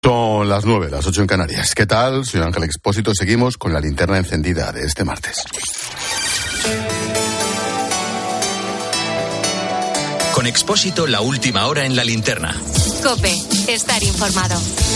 Son las 9, las 8 en Canarias. ¿Qué tal? Soy Ángel Expósito. Seguimos con la linterna encendida de este martes. Con Expósito, la última hora en la linterna. COPE, estar informado.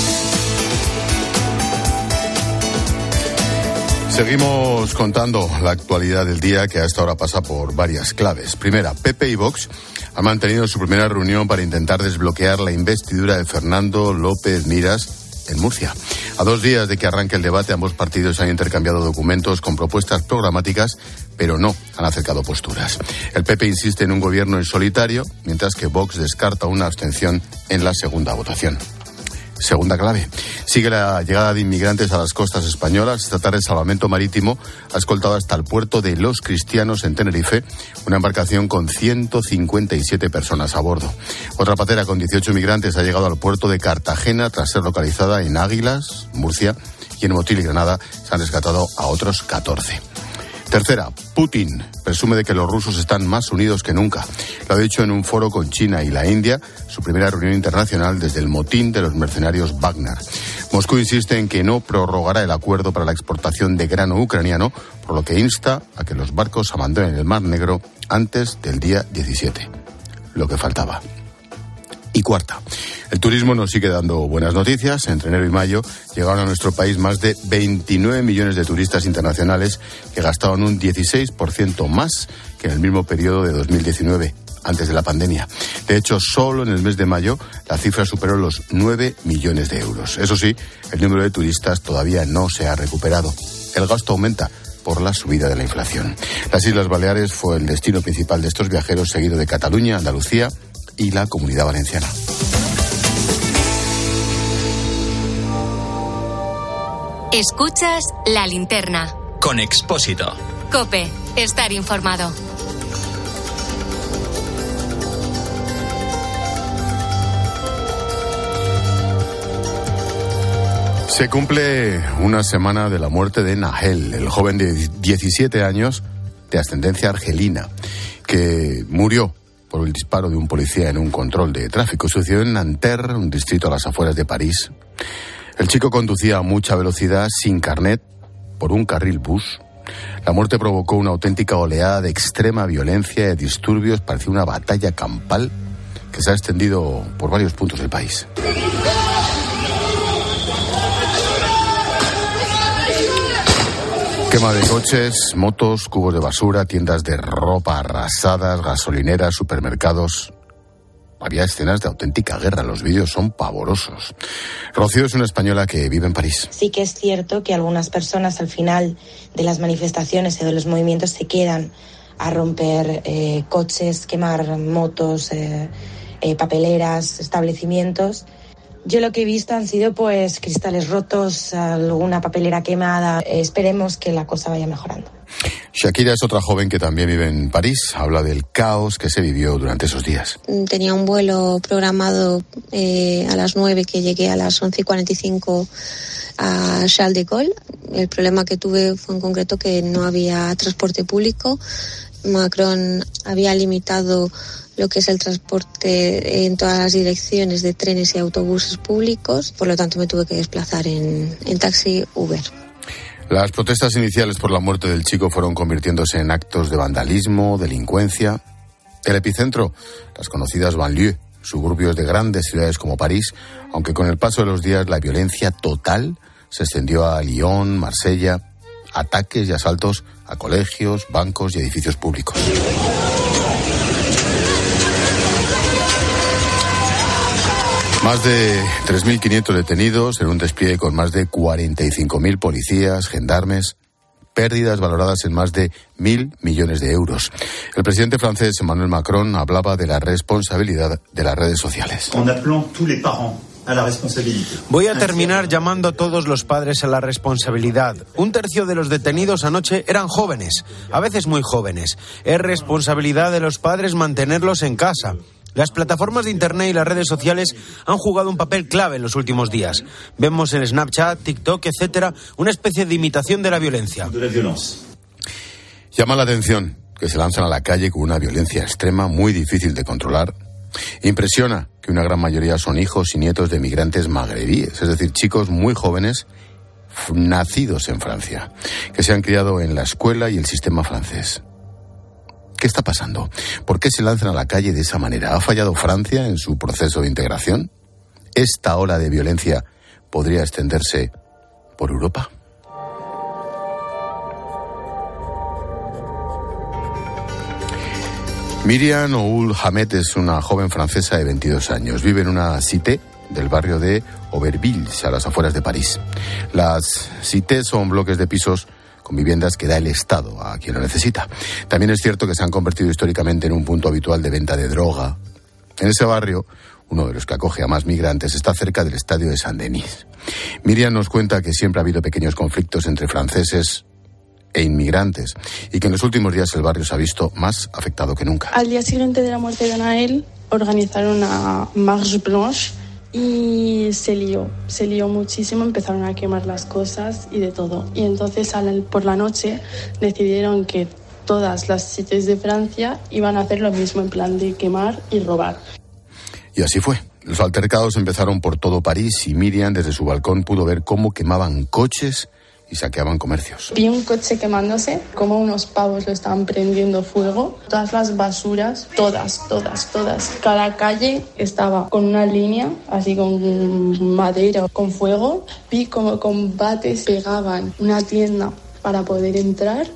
Seguimos contando la actualidad del día, que a esta hora pasa por varias claves. Primera, PP y Vox han mantenido su primera reunión para intentar desbloquear la investidura de Fernando López Miras en Murcia. A 2 días de que arranque el debate, ambos partidos han intercambiado documentos con propuestas programáticas, pero no han acercado posturas. El PP insiste en un gobierno en solitario, mientras que Vox descarta una abstención en la segunda votación. Segunda clave. Sigue la llegada de inmigrantes a las costas españolas. Esta tarde, Salvamento Marítimo ha escoltado hasta el puerto de Los Cristianos, en Tenerife, una embarcación con 157 personas a bordo. Otra patera con 18 inmigrantes ha llegado al puerto de Cartagena tras ser localizada en Águilas, Murcia, y en Motril y Granada se han rescatado a otros 14. Tercera, Putin presume de que los rusos están más unidos que nunca. Lo ha dicho en un foro con China y la India, su primera reunión internacional desde el motín de los mercenarios Wagner. Moscú insiste en que no prorrogará el acuerdo para la exportación de grano ucraniano, por lo que insta a que los barcos abandonen el Mar Negro antes del día 17. Lo que faltaba. Y cuarta, el turismo nos sigue dando buenas noticias. Entre enero y mayo llegaron a nuestro país más de 29 millones de turistas internacionales que gastaron un 16% más que en el mismo periodo de 2019, antes de la pandemia. De hecho, solo en el mes de mayo la cifra superó los 9 millones de euros. Eso sí, el número de turistas todavía no se ha recuperado. El gasto aumenta por la subida de la inflación. Las Islas Baleares fue el destino principal de estos viajeros, seguido de Cataluña, Andalucía y la Comunidad Valenciana. Escuchas la linterna. Con Expósito. COPE, estar informado. Se cumple una semana de la muerte de Nahel, el joven de 17 años de ascendencia argelina, que murió por el disparo de un policía en un control de tráfico. Sucedió en Nanterre, un distrito a las afueras de París. El chico conducía a mucha velocidad, sin carnet, por un carril bus. La muerte provocó una auténtica oleada de extrema violencia y de disturbios. Parecía una batalla campal que se ha extendido por varios puntos del país. Quema de coches, motos, cubos de basura, tiendas de ropa arrasadas, gasolineras, supermercados. Había escenas de auténtica guerra, los vídeos son pavorosos. Rocío es una española que vive en París. Sí que es cierto que algunas personas al final de las manifestaciones o de los movimientos se quedan a romper coches, quemar motos, papeleras, establecimientos. Yo lo que he visto han sido pues cristales rotos, alguna papelera quemada. Esperemos que la cosa vaya mejorando. Shakira es otra joven que también vive en París. Habla del caos que se vivió durante esos días. Tenía un vuelo programado a las 9, que llegué a las 11:45 a Charles de Gaulle. El problema que tuve fue en concreto que no había transporte público. Macron había limitado lo que es el transporte en todas las direcciones de trenes y autobuses públicos, por lo tanto me tuve que desplazar en taxi Uber. Las protestas iniciales por la muerte del chico fueron convirtiéndose en actos de vandalismo, delincuencia. El epicentro, las conocidas banlieues, suburbios de grandes ciudades como París, aunque con el paso de los días la violencia total se extendió a Lyon, Marsella, ataques y asaltos a colegios, bancos y edificios públicos. Más de 3.500 detenidos en un despliegue con más de 45.000 policías, gendarmes, pérdidas valoradas en más de 1.000 millones de euros. El presidente francés Emmanuel Macron hablaba de la responsabilidad de las redes sociales. Voy a terminar llamando a todos los padres a la responsabilidad. 1/3 de los detenidos anoche eran jóvenes, a veces muy jóvenes. Es responsabilidad de los padres mantenerlos en casa. Las plataformas de Internet y las redes sociales han jugado un papel clave en los últimos días. Vemos en Snapchat, TikTok, etcétera, una especie de imitación de la violencia. Llama la atención que se lanzan a la calle con una violencia extrema muy difícil de controlar Impresiona que una gran mayoría son hijos y nietos de migrantes magrebíes, es decir, chicos muy jóvenes nacidos en Francia, que se han criado en la escuela y el sistema francés. ¿Qué está pasando? ¿Por qué se lanzan a la calle de esa manera? ¿Ha fallado Francia en su proceso de integración? ¿Esta ola de violencia podría extenderse por Europa? Myriam Oul Hamet es una joven francesa de 22 años. Vive en una cité del barrio de Aubervilliers, a las afueras de París. Las cités son bloques de pisos con viviendas que da el Estado a quien lo necesita. También es cierto que se han convertido históricamente en un punto habitual de venta de droga. En ese barrio, uno de los que acoge a más migrantes, está cerca del estadio de Saint-Denis. Myriam nos cuenta que siempre ha habido pequeños conflictos entre franceses e inmigrantes y que en los últimos días el barrio se ha visto más afectado que nunca. Al día siguiente de la muerte de Naël organizaron una marche blanche y se lió muchísimo, empezaron a quemar las cosas y de todo. Y entonces por la noche decidieron que todas las cités de Francia iban a hacer lo mismo, en plan de quemar y robar. Y así fue. Los altercados empezaron por todo París y Myriam desde su balcón pudo ver cómo quemaban coches y saqueaban comercios. Vi un coche quemándose, como unos pavos lo estaban prendiendo fuego. Todas las basuras, todas. Cada calle estaba con una línea, así con madera, con fuego. Vi como combates pegaban una tienda para poder entrar.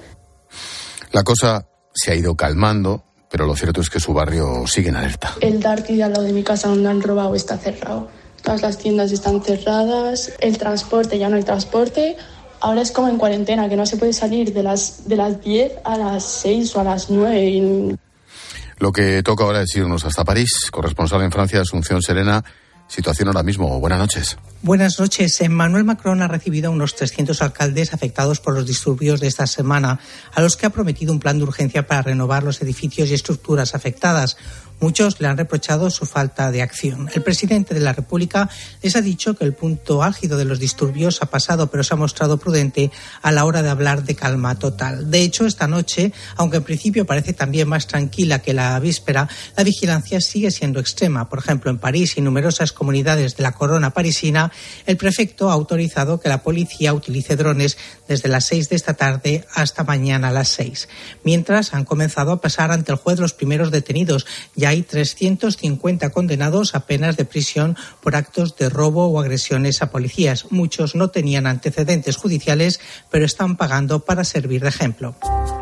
La cosa se ha ido calmando, pero lo cierto es que su barrio sigue en alerta. El Darty de al lado de mi casa donde han robado está cerrado. Todas las tiendas están cerradas, el transporte, ya no hay transporte. Ahora es como en cuarentena, que no se puede salir de las 10 a las 6 o a las 9. Lo que toca ahora es irnos hasta París. Corresponsal en Francia, Asunción Serena. Situación ahora mismo. Buenas noches. Buenas noches. Emmanuel Macron ha recibido a unos 300 alcaldes afectados por los disturbios de esta semana, a los que ha prometido un plan de urgencia para renovar los edificios y estructuras afectadas. Muchos le han reprochado su falta de acción. El presidente de la República les ha dicho que el punto álgido de los disturbios ha pasado, pero se ha mostrado prudente a la hora de hablar de calma total. De hecho, esta noche, aunque en principio parece también más tranquila que la víspera, la vigilancia sigue siendo extrema. Por ejemplo, en París y numerosas comunidades de la corona parisina, el prefecto ha autorizado que la policía utilice drones desde las 6 de esta tarde hasta mañana a las 6. Mientras, han comenzado a pasar ante el juez los primeros detenidos. Ya hay 350 condenados a penas de prisión por actos de robo o agresiones a policías. Muchos no tenían antecedentes judiciales, pero están pagando para servir de ejemplo.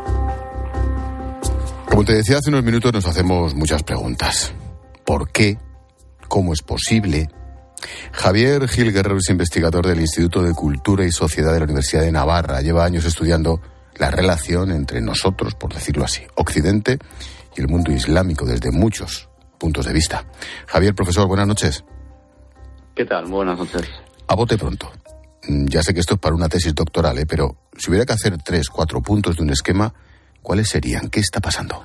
Como te decía hace unos minutos, nos hacemos muchas preguntas. ¿Por qué? ¿Cómo es posible? Javier Gil Guerrero es investigador del Instituto de Cultura y Sociedad de la Universidad de Navarra. Lleva años estudiando la relación entre nosotros, por decirlo así, Occidente y el mundo islámico desde muchos puntos de vista. Javier, profesor, buenas noches. ¿Qué tal? Buenas noches. A bote pronto. Ya sé que esto es para una tesis doctoral, pero si hubiera que hacer 3, 4 puntos de un esquema, ¿cuáles serían? ¿Qué está pasando?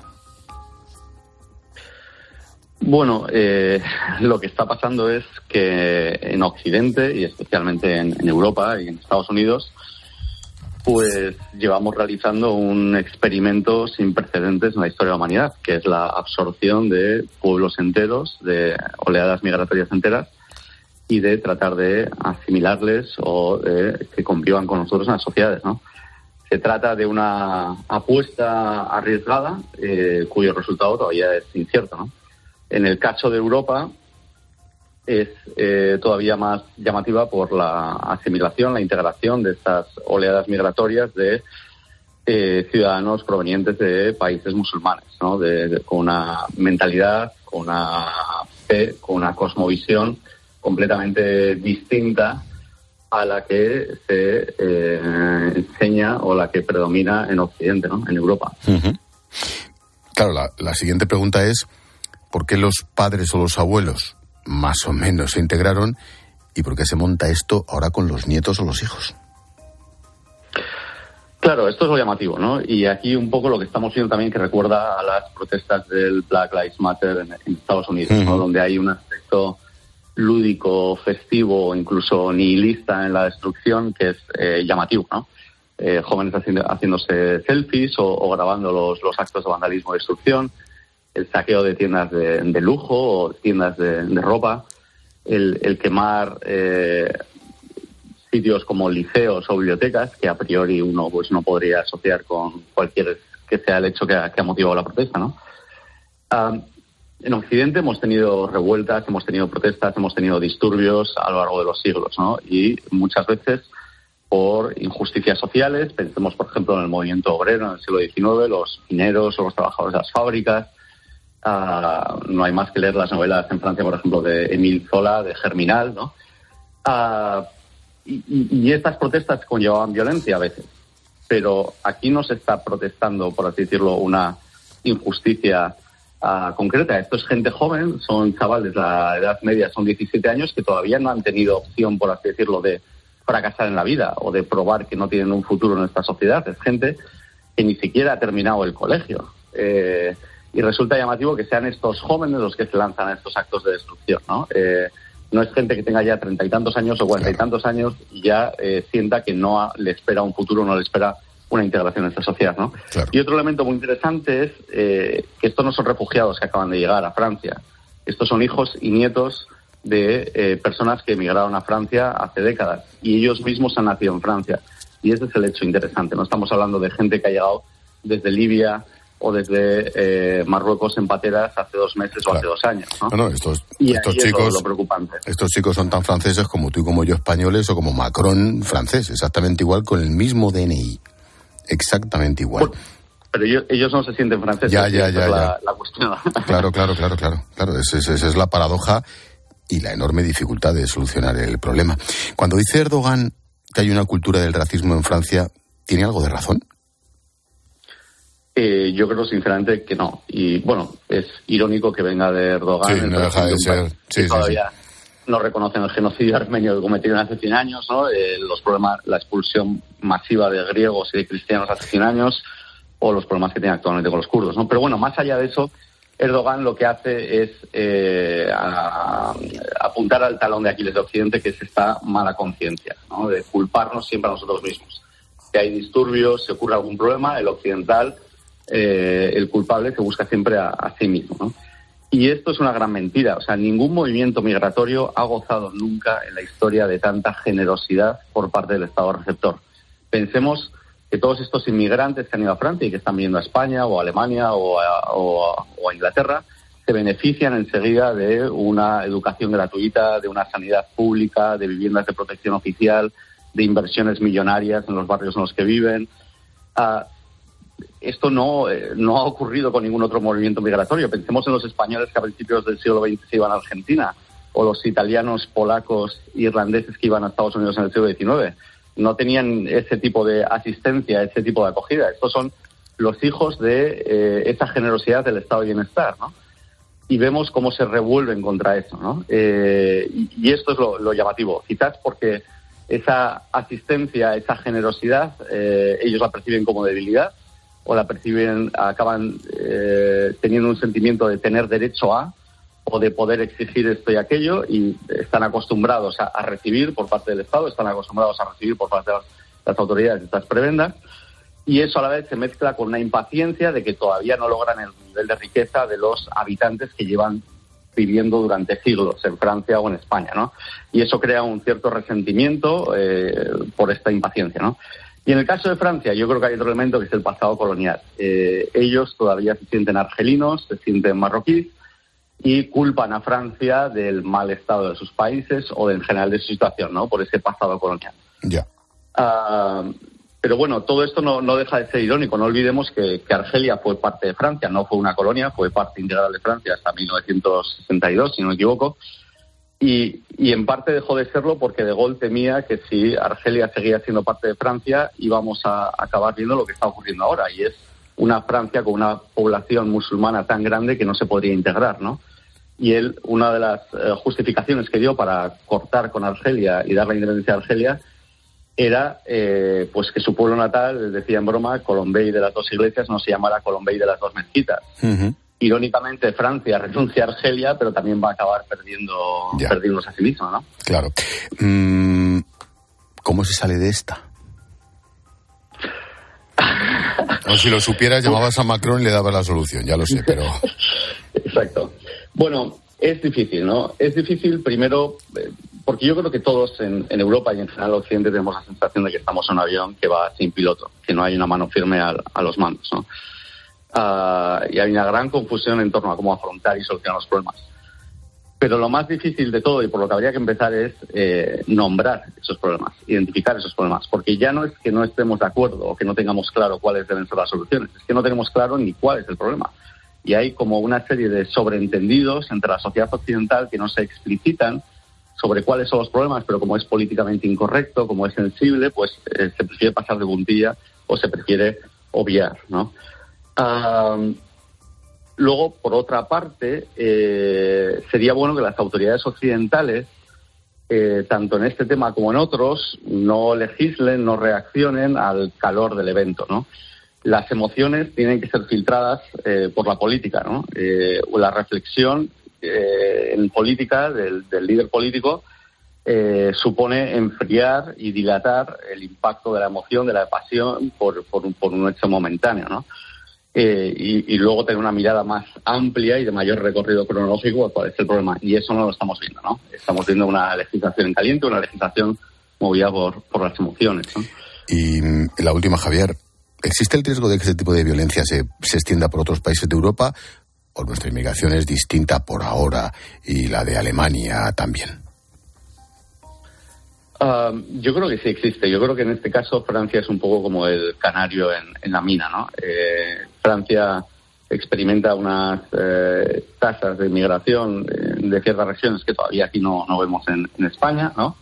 Bueno, lo que está pasando es que en Occidente, y especialmente en Europa y en Estados Unidos, pues llevamos realizando un experimento sin precedentes en la historia de la humanidad, que es la absorción de pueblos enteros, de oleadas migratorias enteras, y de tratar de asimilarles o que convivan con nosotros en las sociedades, ¿no? Se trata de una apuesta arriesgada, cuyo resultado todavía es incierto, ¿no? En el caso de Europa es todavía más llamativa por la asimilación, la integración de estas oleadas migratorias de ciudadanos provenientes de países musulmanes, ¿no? Con una mentalidad, con una fe, con una cosmovisión completamente distinta a la que se enseña o la que predomina en Occidente, ¿no? En Europa. Uh-huh. Claro, la siguiente pregunta es ¿por qué los padres o los abuelos más o menos se integraron y por qué se monta esto ahora con los nietos o los hijos? Claro, esto es lo llamativo, ¿no? Y aquí un poco lo que estamos viendo también que recuerda a las protestas del Black Lives Matter en Estados Unidos, ¿no? Donde hay un aspecto lúdico, festivo, incluso nihilista en la destrucción que es llamativo, ¿no? Jóvenes haciéndose selfies o grabando los actos de vandalismo y destrucción. el saqueo de tiendas de lujo o tiendas de ropa, el quemar sitios como liceos o bibliotecas, que a priori uno pues no podría asociar con cualquier que sea el hecho que ha motivado la protesta, ¿no? En Occidente hemos tenido revueltas, hemos tenido protestas, hemos tenido disturbios a lo largo de los siglos, ¿no? Y muchas veces por injusticias sociales. Pensemos, por ejemplo, en el movimiento obrero en el siglo XIX, los mineros o los trabajadores de las fábricas. No hay más que leer las novelas en Francia, por ejemplo, de Émile Zola, de Germinal, ¿no? Y estas protestas conllevaban violencia a veces. Pero aquí no se está protestando, por así decirlo, una injusticia concreta. Esto es gente joven, son chavales, la edad media son 17 años, que todavía no han tenido opción, por así decirlo, de fracasar en la vida o de probar que no tienen un futuro en esta sociedad. Es gente que ni siquiera ha terminado el colegio. Y resulta llamativo que sean estos jóvenes los que se lanzan a estos actos de destrucción, ¿no? No es gente que tenga ya 30 y tantos años o 40 y tantos años y ya sienta que no le espera un futuro, no le espera una integración en esta sociedad, ¿no? Claro. Y otro elemento muy interesante es que estos no son refugiados que acaban de llegar a Francia. Estos son hijos y nietos de personas que emigraron a Francia hace décadas y ellos mismos han nacido en Francia. Y ese es el hecho interesante. No estamos hablando de gente que ha llegado desde Libia o desde Marruecos en pateras hace 2 meses o hace 2 años, ¿no? No, estos chicos, es lo preocupante. Estos chicos son tan franceses como tú y como yo españoles, o como Macron francés, exactamente igual, con el mismo DNI. Exactamente igual. Pero ellos no se sienten franceses. Ya. La cuestión. Claro. Esa es la paradoja y la enorme dificultad de solucionar el problema. Cuando dice Erdogan que hay una cultura del racismo en Francia, ¿tiene algo de razón? Yo creo sinceramente que no. Y bueno, es irónico que venga de Erdogan. Sí, no deja de ser. Sí, todavía no reconocen el genocidio armenio que cometieron hace 100 años, ¿no? Los problemas, la expulsión masiva de griegos y de cristianos hace 100 años, o los problemas que tiene actualmente con los kurdos, ¿no? Pero bueno, más allá de eso, Erdogan lo que hace es apuntar al talón de Aquiles de Occidente, que es esta mala conciencia, ¿no? De culparnos siempre a nosotros mismos. Si hay disturbios, si ocurre algún problema, el occidental, el culpable se busca siempre a sí mismo, ¿no? Y esto es una gran mentira. O sea, ningún movimiento migratorio ha gozado nunca en la historia de tanta generosidad por parte del Estado receptor. Pensemos que todos estos inmigrantes que han ido a Francia y que están viniendo a España o a Alemania o a Inglaterra se benefician enseguida de una educación gratuita, de una sanidad pública, de viviendas de protección oficial, de inversiones millonarias en los barrios en los que viven. Esto no ha ocurrido con ningún otro movimiento migratorio. Pensemos en los españoles que a principios del siglo XX se iban a Argentina, o los italianos, polacos, irlandeses que iban a Estados Unidos en el siglo XIX. No tenían ese tipo de asistencia, ese tipo de acogida. Estos son los hijos de esa generosidad del estado de bienestar, ¿no? Y vemos cómo se revuelven contra eso, ¿no? Y esto es lo llamativo. Quizás porque esa asistencia, esa generosidad, ellos la perciben como debilidad, o la perciben, acaban teniendo un sentimiento de tener derecho a, o de poder exigir esto y aquello, y están acostumbrados a recibir por parte del Estado, están acostumbrados a recibir por parte de las autoridades estas prebendas, y eso a la vez se mezcla con una impaciencia de que todavía no logran el nivel de riqueza de los habitantes que llevan viviendo durante siglos en Francia o en España, ¿no? Y eso crea un cierto resentimiento por esta impaciencia, ¿no? Y en el caso de Francia, yo creo que hay otro elemento que es el pasado colonial. Ellos todavía se sienten argelinos, se sienten marroquíes y culpan a Francia del mal estado de sus países o en general de su situación, ¿no? Por ese pasado colonial. Ya. Pero bueno, todo esto no deja de ser irónico. No olvidemos que Argelia fue parte de Francia, no fue una colonia, fue parte integral de Francia hasta 1962, si no me equivoco. Y en parte dejó de serlo porque De Gaulle temía que si Argelia seguía siendo parte de Francia íbamos a acabar viendo lo que está ocurriendo ahora, y es una Francia con una población musulmana tan grande que no se podría integrar, ¿no? Y él, una de las justificaciones que dio para cortar con Argelia y dar la independencia a Argelia era pues que su pueblo natal, decía en broma, Colombey de las 2 iglesias no se llamara Colombey de las 2 mezquitas. Irónicamente, Francia renuncia a Argelia, pero también va a acabar perdiéndose a sí mismo, ¿no? Claro. ¿Cómo se sale de esta? O si lo supieras, llamabas a Macron y le dabas la solución, ya lo sé, pero... Exacto. Bueno, es difícil, ¿no? Es difícil primero porque yo creo que todos en Europa y en general en Occidente tenemos la sensación de que estamos en un avión que va sin piloto, que no hay una mano firme a los mandos, ¿no? Y hay una gran confusión en torno a cómo afrontar y solucionar los problemas. Pero lo más difícil de todo, y por lo que habría que empezar, es nombrar esos problemas, identificar esos problemas. Porque ya no es que no estemos de acuerdo o que no tengamos claro cuáles deben ser las soluciones, es que no tenemos claro ni cuál es el problema. Y hay como una serie de sobreentendidos entre la sociedad occidental que no se explicitan sobre cuáles son los problemas, pero como es políticamente incorrecto, como es sensible, pues se prefiere pasar de puntilla o se prefiere obviar, ¿no? Luego, por otra parte, sería bueno que las autoridades occidentales, tanto en este tema como en otros, no legislen, no reaccionen al calor del evento, ¿no? Las emociones tienen que ser filtradas por la política, ¿no? La reflexión en política del líder político supone enfriar y dilatar el impacto de la emoción, de la pasión por un hecho momentáneo, ¿no? Y luego tener una mirada más amplia y de mayor recorrido cronológico de cuál es el problema. Y eso no lo estamos viendo, ¿no? Estamos viendo una legislación en caliente, una legislación movida por las emociones, ¿no? Y la última, Javier, ¿existe el riesgo de que este tipo de violencia se extienda por otros países de Europa? ¿O nuestra inmigración es distinta por ahora y la de Alemania también? Yo creo que sí existe. Yo creo que en este caso Francia es un poco como el canario en la mina, ¿no? Francia experimenta unas tasas de inmigración de ciertas regiones que todavía aquí no vemos en España, ¿no?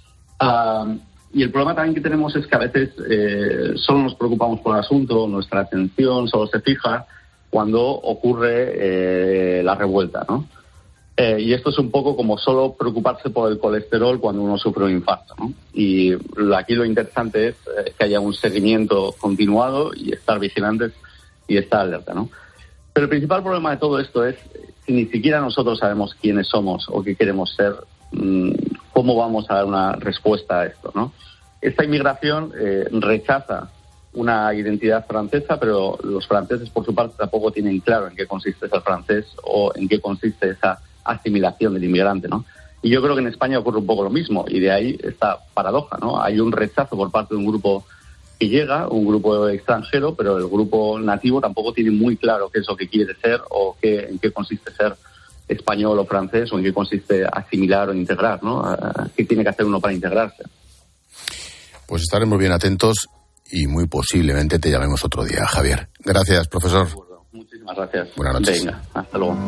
Y el problema también que tenemos es que a veces solo nos preocupamos por el asunto, nuestra atención solo se fija cuando ocurre la revuelta, ¿no? Y esto es un poco como solo preocuparse por el colesterol cuando uno sufre un infarto, ¿no? Y aquí lo interesante es que haya un seguimiento continuado y estar vigilantes y estar alerta, ¿no? Pero el principal problema de todo esto es si ni siquiera nosotros sabemos quiénes somos o qué queremos ser, ¿cómo vamos a dar una respuesta a esto, no? Esta inmigración rechaza una identidad francesa, pero los franceses, por su parte, tampoco tienen claro en qué consiste ser francés o en qué consiste esa asimilación del inmigrante, ¿no? Y yo creo que en España ocurre un poco lo mismo, y de ahí esta paradoja, ¿no? Hay un rechazo por parte de un grupo que llega, un grupo extranjero, pero el grupo nativo tampoco tiene muy claro qué es lo que quiere ser o en qué consiste ser español o francés, o en qué consiste asimilar o integrar, ¿no? ¿Qué tiene que hacer uno para integrarse? Pues estaremos bien atentos y muy posiblemente te llamemos otro día, Javier. Gracias, profesor. Muchísimas gracias. Buenas noches. Venga, hasta luego.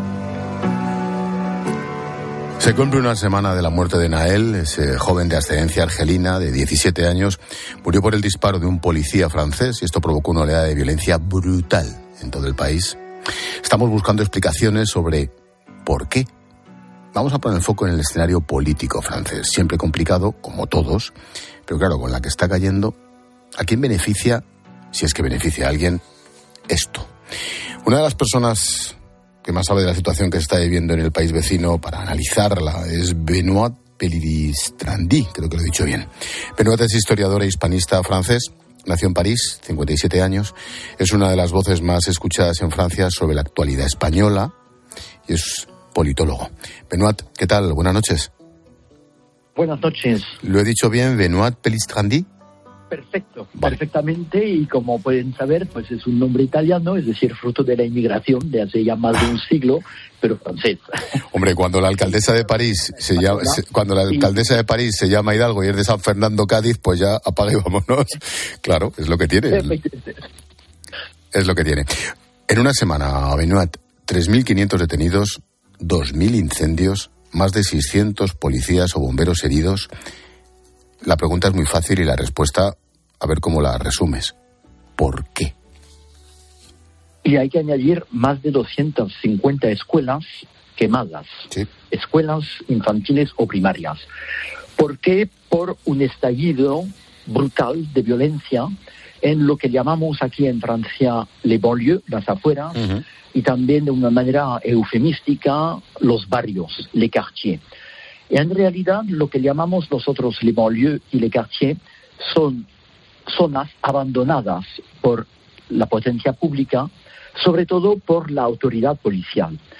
Se cumple una semana de la muerte de Nael, ese joven de ascendencia argelina de 17 años. Murió por el disparo de un policía francés y esto provocó una oleada de violencia brutal en todo el país. Estamos buscando explicaciones sobre por qué. Vamos a poner el foco en el escenario político francés, siempre complicado, como todos, pero claro, con la que está cayendo, ¿a quién beneficia, si es que beneficia a alguien, esto? Una de las personas que más sabe de la situación que se está viviendo en el país vecino para analizarla es Benoît Pellistrandi, creo que lo he dicho bien. Benoît es historiador e hispanista francés, nació en París, 57 años, es una de las voces más escuchadas en Francia sobre la actualidad española y es politólogo. Benoît, ¿qué tal? Buenas noches. Buenas noches. ¿Lo he dicho bien, Benoît Pellistrandi? Perfecto, vale. Perfectamente, y como pueden saber, pues es un nombre italiano, es decir, fruto de la inmigración de hace ya más de un siglo, pero francés. Hombre, cuando la alcaldesa de París se llama Hidalgo y es de San Fernando, Cádiz, pues ya apaga y vámonos. Claro, es lo que tiene. Es lo que tiene. En una semana, Benoît, 3.500 detenidos, 2.000 incendios, más de 600 policías o bomberos heridos. La pregunta es muy fácil y la respuesta, a ver cómo la resumes. ¿Por qué? Y hay que añadir más de 250 escuelas quemadas, sí. Escuelas infantiles o primarias. ¿Por qué? Por un estallido brutal de violencia en lo que llamamos aquí en Francia les banlieues, las afueras, y también de una manera eufemística los barrios, les quartiers. Y en realidad lo que llamamos nosotros les banlieues y les quartiers son zonas abandonadas por la potencia pública, sobre todo por la autoridad policial.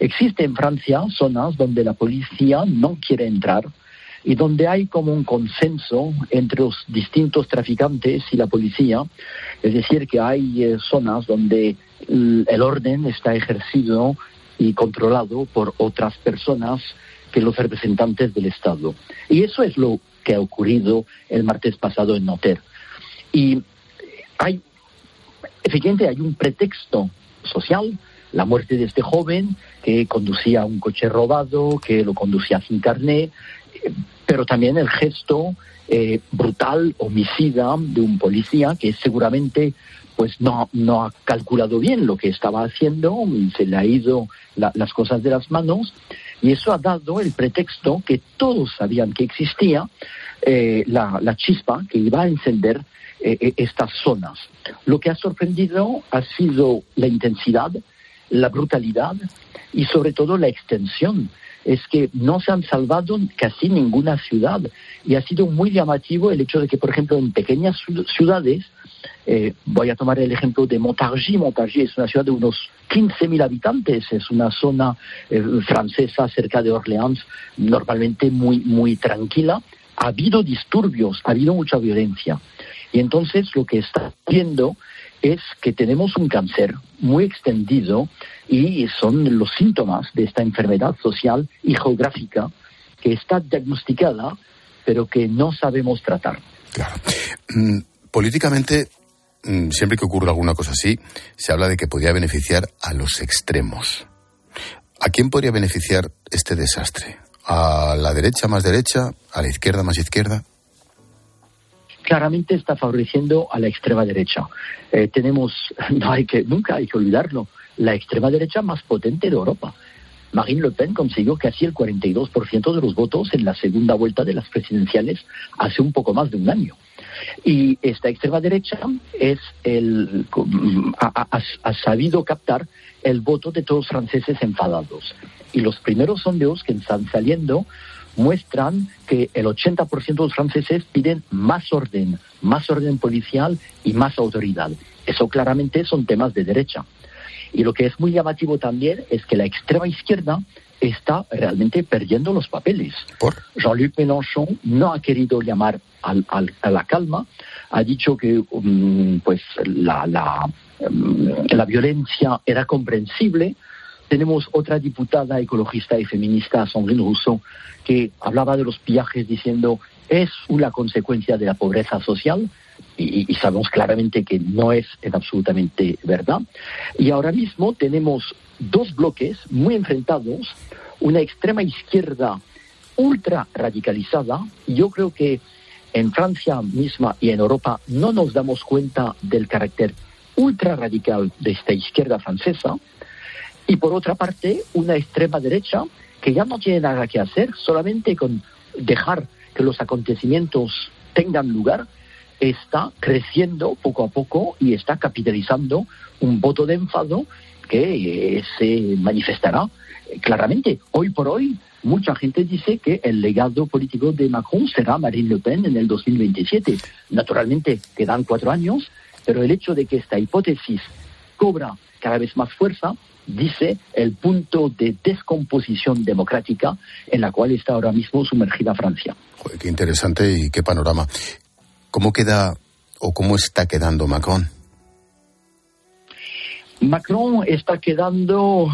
Existen en Francia zonas donde la policía no quiere entrar y donde hay como un consenso entre los distintos traficantes y la policía. Es decir, que hay zonas donde el orden está ejercido y controlado por otras personas que los representantes del Estado. Y eso es lo que ha ocurrido el martes pasado en Nanterre. Y efectivamente hay un pretexto social, la muerte de este joven que conducía un coche robado, que lo conducía sin carné, pero también el gesto brutal, homicida de un policía que seguramente pues no ha calculado bien lo que estaba haciendo, se le ha ido las cosas de las manos, y eso ha dado el pretexto que todos sabían que existía, la chispa que iba a encender estas zonas. Lo que ha sorprendido ha sido la intensidad, la brutalidad y sobre todo la extensión. Es que no se han salvado casi ninguna ciudad, y ha sido muy llamativo el hecho de que, por ejemplo, en pequeñas ciudades, voy a tomar el ejemplo de Montargis. Montargis es una ciudad de unos 15.000 habitantes, es una zona francesa cerca de Orleans, normalmente muy, muy tranquila. Ha habido disturbios, ha habido mucha violencia, y entonces lo que está viendo es que tenemos un cáncer muy extendido y son los síntomas de esta enfermedad social y geográfica que está diagnosticada, pero que no sabemos tratar. Claro. Políticamente, siempre que ocurre alguna cosa así, se habla de que podría beneficiar a los extremos. ¿A quién podría beneficiar este desastre? ¿A la derecha más derecha? ¿A la izquierda más izquierda? Claramente está favoreciendo a la extrema derecha. Nunca hay que olvidarlo, la extrema derecha más potente de Europa. Marine Le Pen consiguió casi el 42% de los votos en la segunda vuelta de las presidenciales hace un poco más de un año. Y esta extrema derecha ha sabido captar el voto de todos los franceses enfadados. Y los primeros sondeos que están saliendo muestran que el 80% de los franceses piden más orden policial y más autoridad. Eso claramente son temas de derecha. Y lo que es muy llamativo también es que la extrema izquierda está realmente perdiendo los papeles. ¿Por? Jean-Luc Mélenchon no ha querido llamar a la calma, ha dicho que la violencia era comprensible. Tenemos otra diputada ecologista y feminista, Sandrine Rousseau, que hablaba de los pillajes diciendo es una consecuencia de la pobreza social, y sabemos claramente que no es absolutamente verdad. Y ahora mismo tenemos dos bloques muy enfrentados, una extrema izquierda ultra radicalizada. Yo creo que en Francia misma y en Europa no nos damos cuenta del carácter ultra radical de esta izquierda francesa. Y por otra parte, una extrema derecha que ya no tiene nada que hacer, solamente con dejar que los acontecimientos tengan lugar, está creciendo poco a poco y está capitalizando un voto de enfado que se manifestará claramente. Hoy por hoy, mucha gente dice que el legado político de Macron será Marine Le Pen en el 2027. Naturalmente, quedan 4 años, pero el hecho de que esta hipótesis cobra cada vez más fuerza dice el punto de descomposición democrática en la cual está ahora mismo sumergida Francia. Joder, qué interesante y qué panorama. ¿Cómo queda o cómo está quedando Macron? Macron está quedando,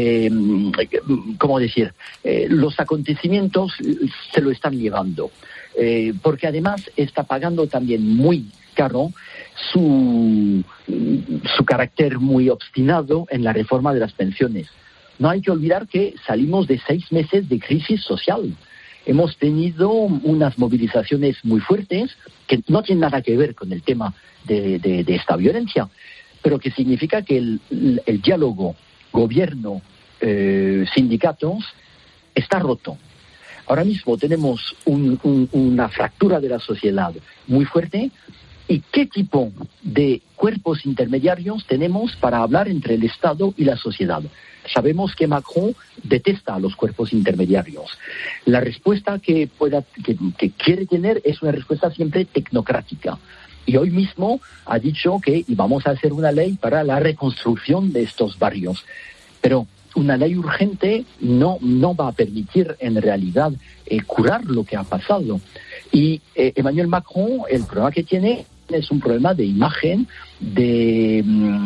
los acontecimientos se lo están llevando, porque además está pagando también muy caro su carácter muy obstinado en la reforma de las pensiones. No hay que olvidar que salimos de 6 meses de crisis social. Hemos tenido unas movilizaciones muy fuertes que no tienen nada que ver con el tema de esta violencia, pero que significa que el diálogo gobierno-sindicatos está roto. Ahora mismo tenemos una fractura de la sociedad muy fuerte. ¿Y qué tipo de cuerpos intermediarios tenemos para hablar entre el Estado y la sociedad? Sabemos que Macron detesta a los cuerpos intermediarios. La respuesta que quiere tener es una respuesta siempre tecnocrática. Y hoy mismo ha dicho que vamos a hacer una ley para la reconstrucción de estos barrios. Pero una ley urgente no va a permitir en realidad curar lo que ha pasado. Y Emmanuel Macron, el problema que tiene es un problema de imagen, de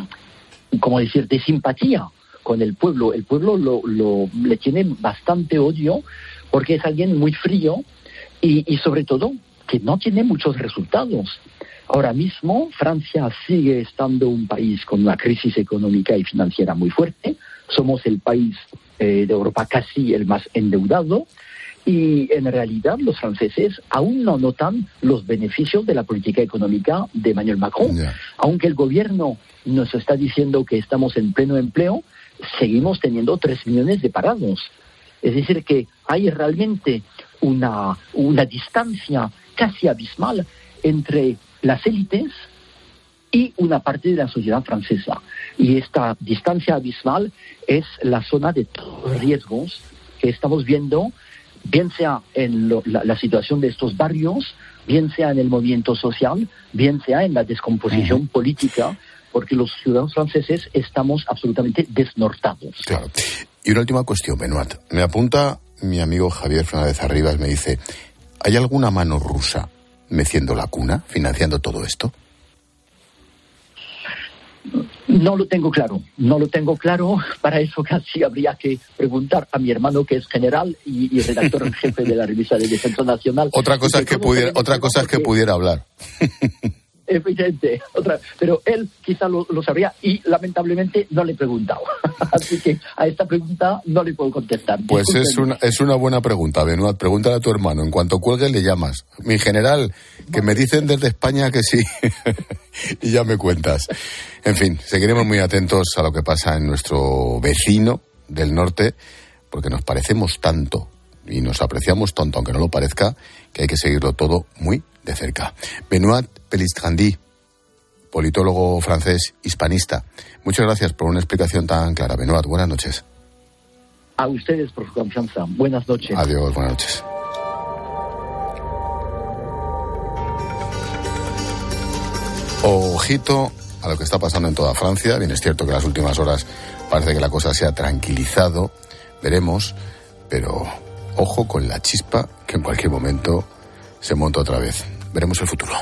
simpatía con el pueblo. El pueblo le tiene bastante odio porque es alguien muy frío y sobre todo que no tiene muchos resultados. Ahora mismo Francia sigue estando un país con una crisis económica y financiera muy fuerte. Somos el país de Europa casi el más endeudado. Y en realidad los franceses aún no notan los beneficios de la política económica de Emmanuel Macron. Yeah. Aunque el gobierno nos está diciendo que estamos en pleno empleo, seguimos teniendo 3 millones de parados. Es decir, que hay realmente una distancia casi abismal entre las élites y una parte de la sociedad francesa. Y esta distancia abismal es la zona de todos los riesgos que estamos viendo, bien sea en la situación de estos barrios, bien sea en el movimiento social, bien sea en la descomposición política, porque los ciudadanos franceses estamos absolutamente desnortados. Claro. Y una última cuestión, Benoit. Me apunta mi amigo Javier Fernández Arribas, me dice, ¿hay alguna mano rusa meciendo la cuna, financiando todo esto? No lo tengo claro. Para eso casi habría que preguntar a mi hermano, que es general y redactor en jefe de la revista de Defensa Nacional. Otra cosa es que pudiera hablar. Evidente, pero él quizá lo sabría y lamentablemente no le he preguntado. Así que a esta pregunta no le puedo contestar. Pues es una buena pregunta, Benoit. Pregúntale a tu hermano. En cuanto cuelgue le llamas. Mi general, que me dicen desde España que sí. Y ya me cuentas. En fin, seguiremos muy atentos a lo que pasa en nuestro vecino del norte, porque nos parecemos tanto y nos apreciamos tanto, aunque no lo parezca, que hay que seguirlo todo muy de cerca. Benoit Pellistrandi, politólogo francés hispanista. Muchas gracias por una explicación tan clara. Benoit, buenas noches. A ustedes por su confianza. Buenas noches. Adiós, buenas noches. Ojito a lo que está pasando en toda Francia. Bien, es cierto que en las últimas horas parece que la cosa se ha tranquilizado. Veremos, pero ojo con la chispa que en cualquier momento se monta otra vez. Veremos el futuro.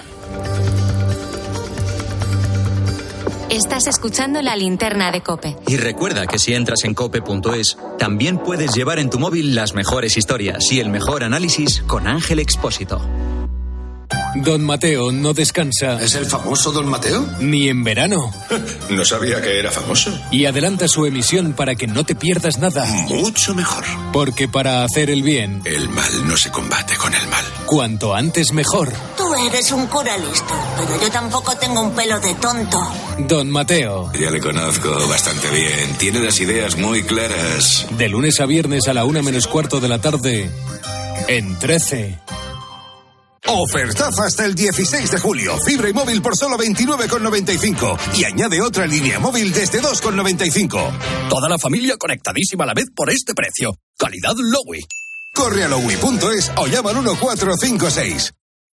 Estás escuchando La Linterna de COPE. Y recuerda que si entras en cope.es, también puedes llevar en tu móvil las mejores historias y el mejor análisis con Ángel Expósito. Don Mateo no descansa. ¿Es el famoso Don Mateo? Ni en verano. No sabía que era famoso. Y adelanta su emisión para que no te pierdas nada. Mucho mejor. Porque para hacer el bien... El mal no se combate con el mal. Cuanto antes mejor. Tú eres un cura listo, pero yo tampoco tengo un pelo de tonto. Don Mateo. Ya le conozco bastante bien. Tiene las ideas muy claras. De lunes a viernes a la 1:15 de la tarde, en 13. Ofertazo hasta el 16 de julio. Fibra y móvil por solo 29,95. Y añade otra línea móvil desde 2,95. Toda la familia conectadísima a la vez por este precio. Calidad Lowy. Corre a lowy.es o llama al 1456.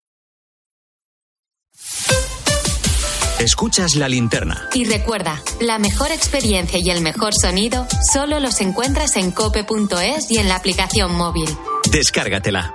Escuchas La Linterna. Y recuerda, la mejor experiencia y el mejor sonido solo los encuentras en cope.es y en la aplicación móvil. Descárgatela.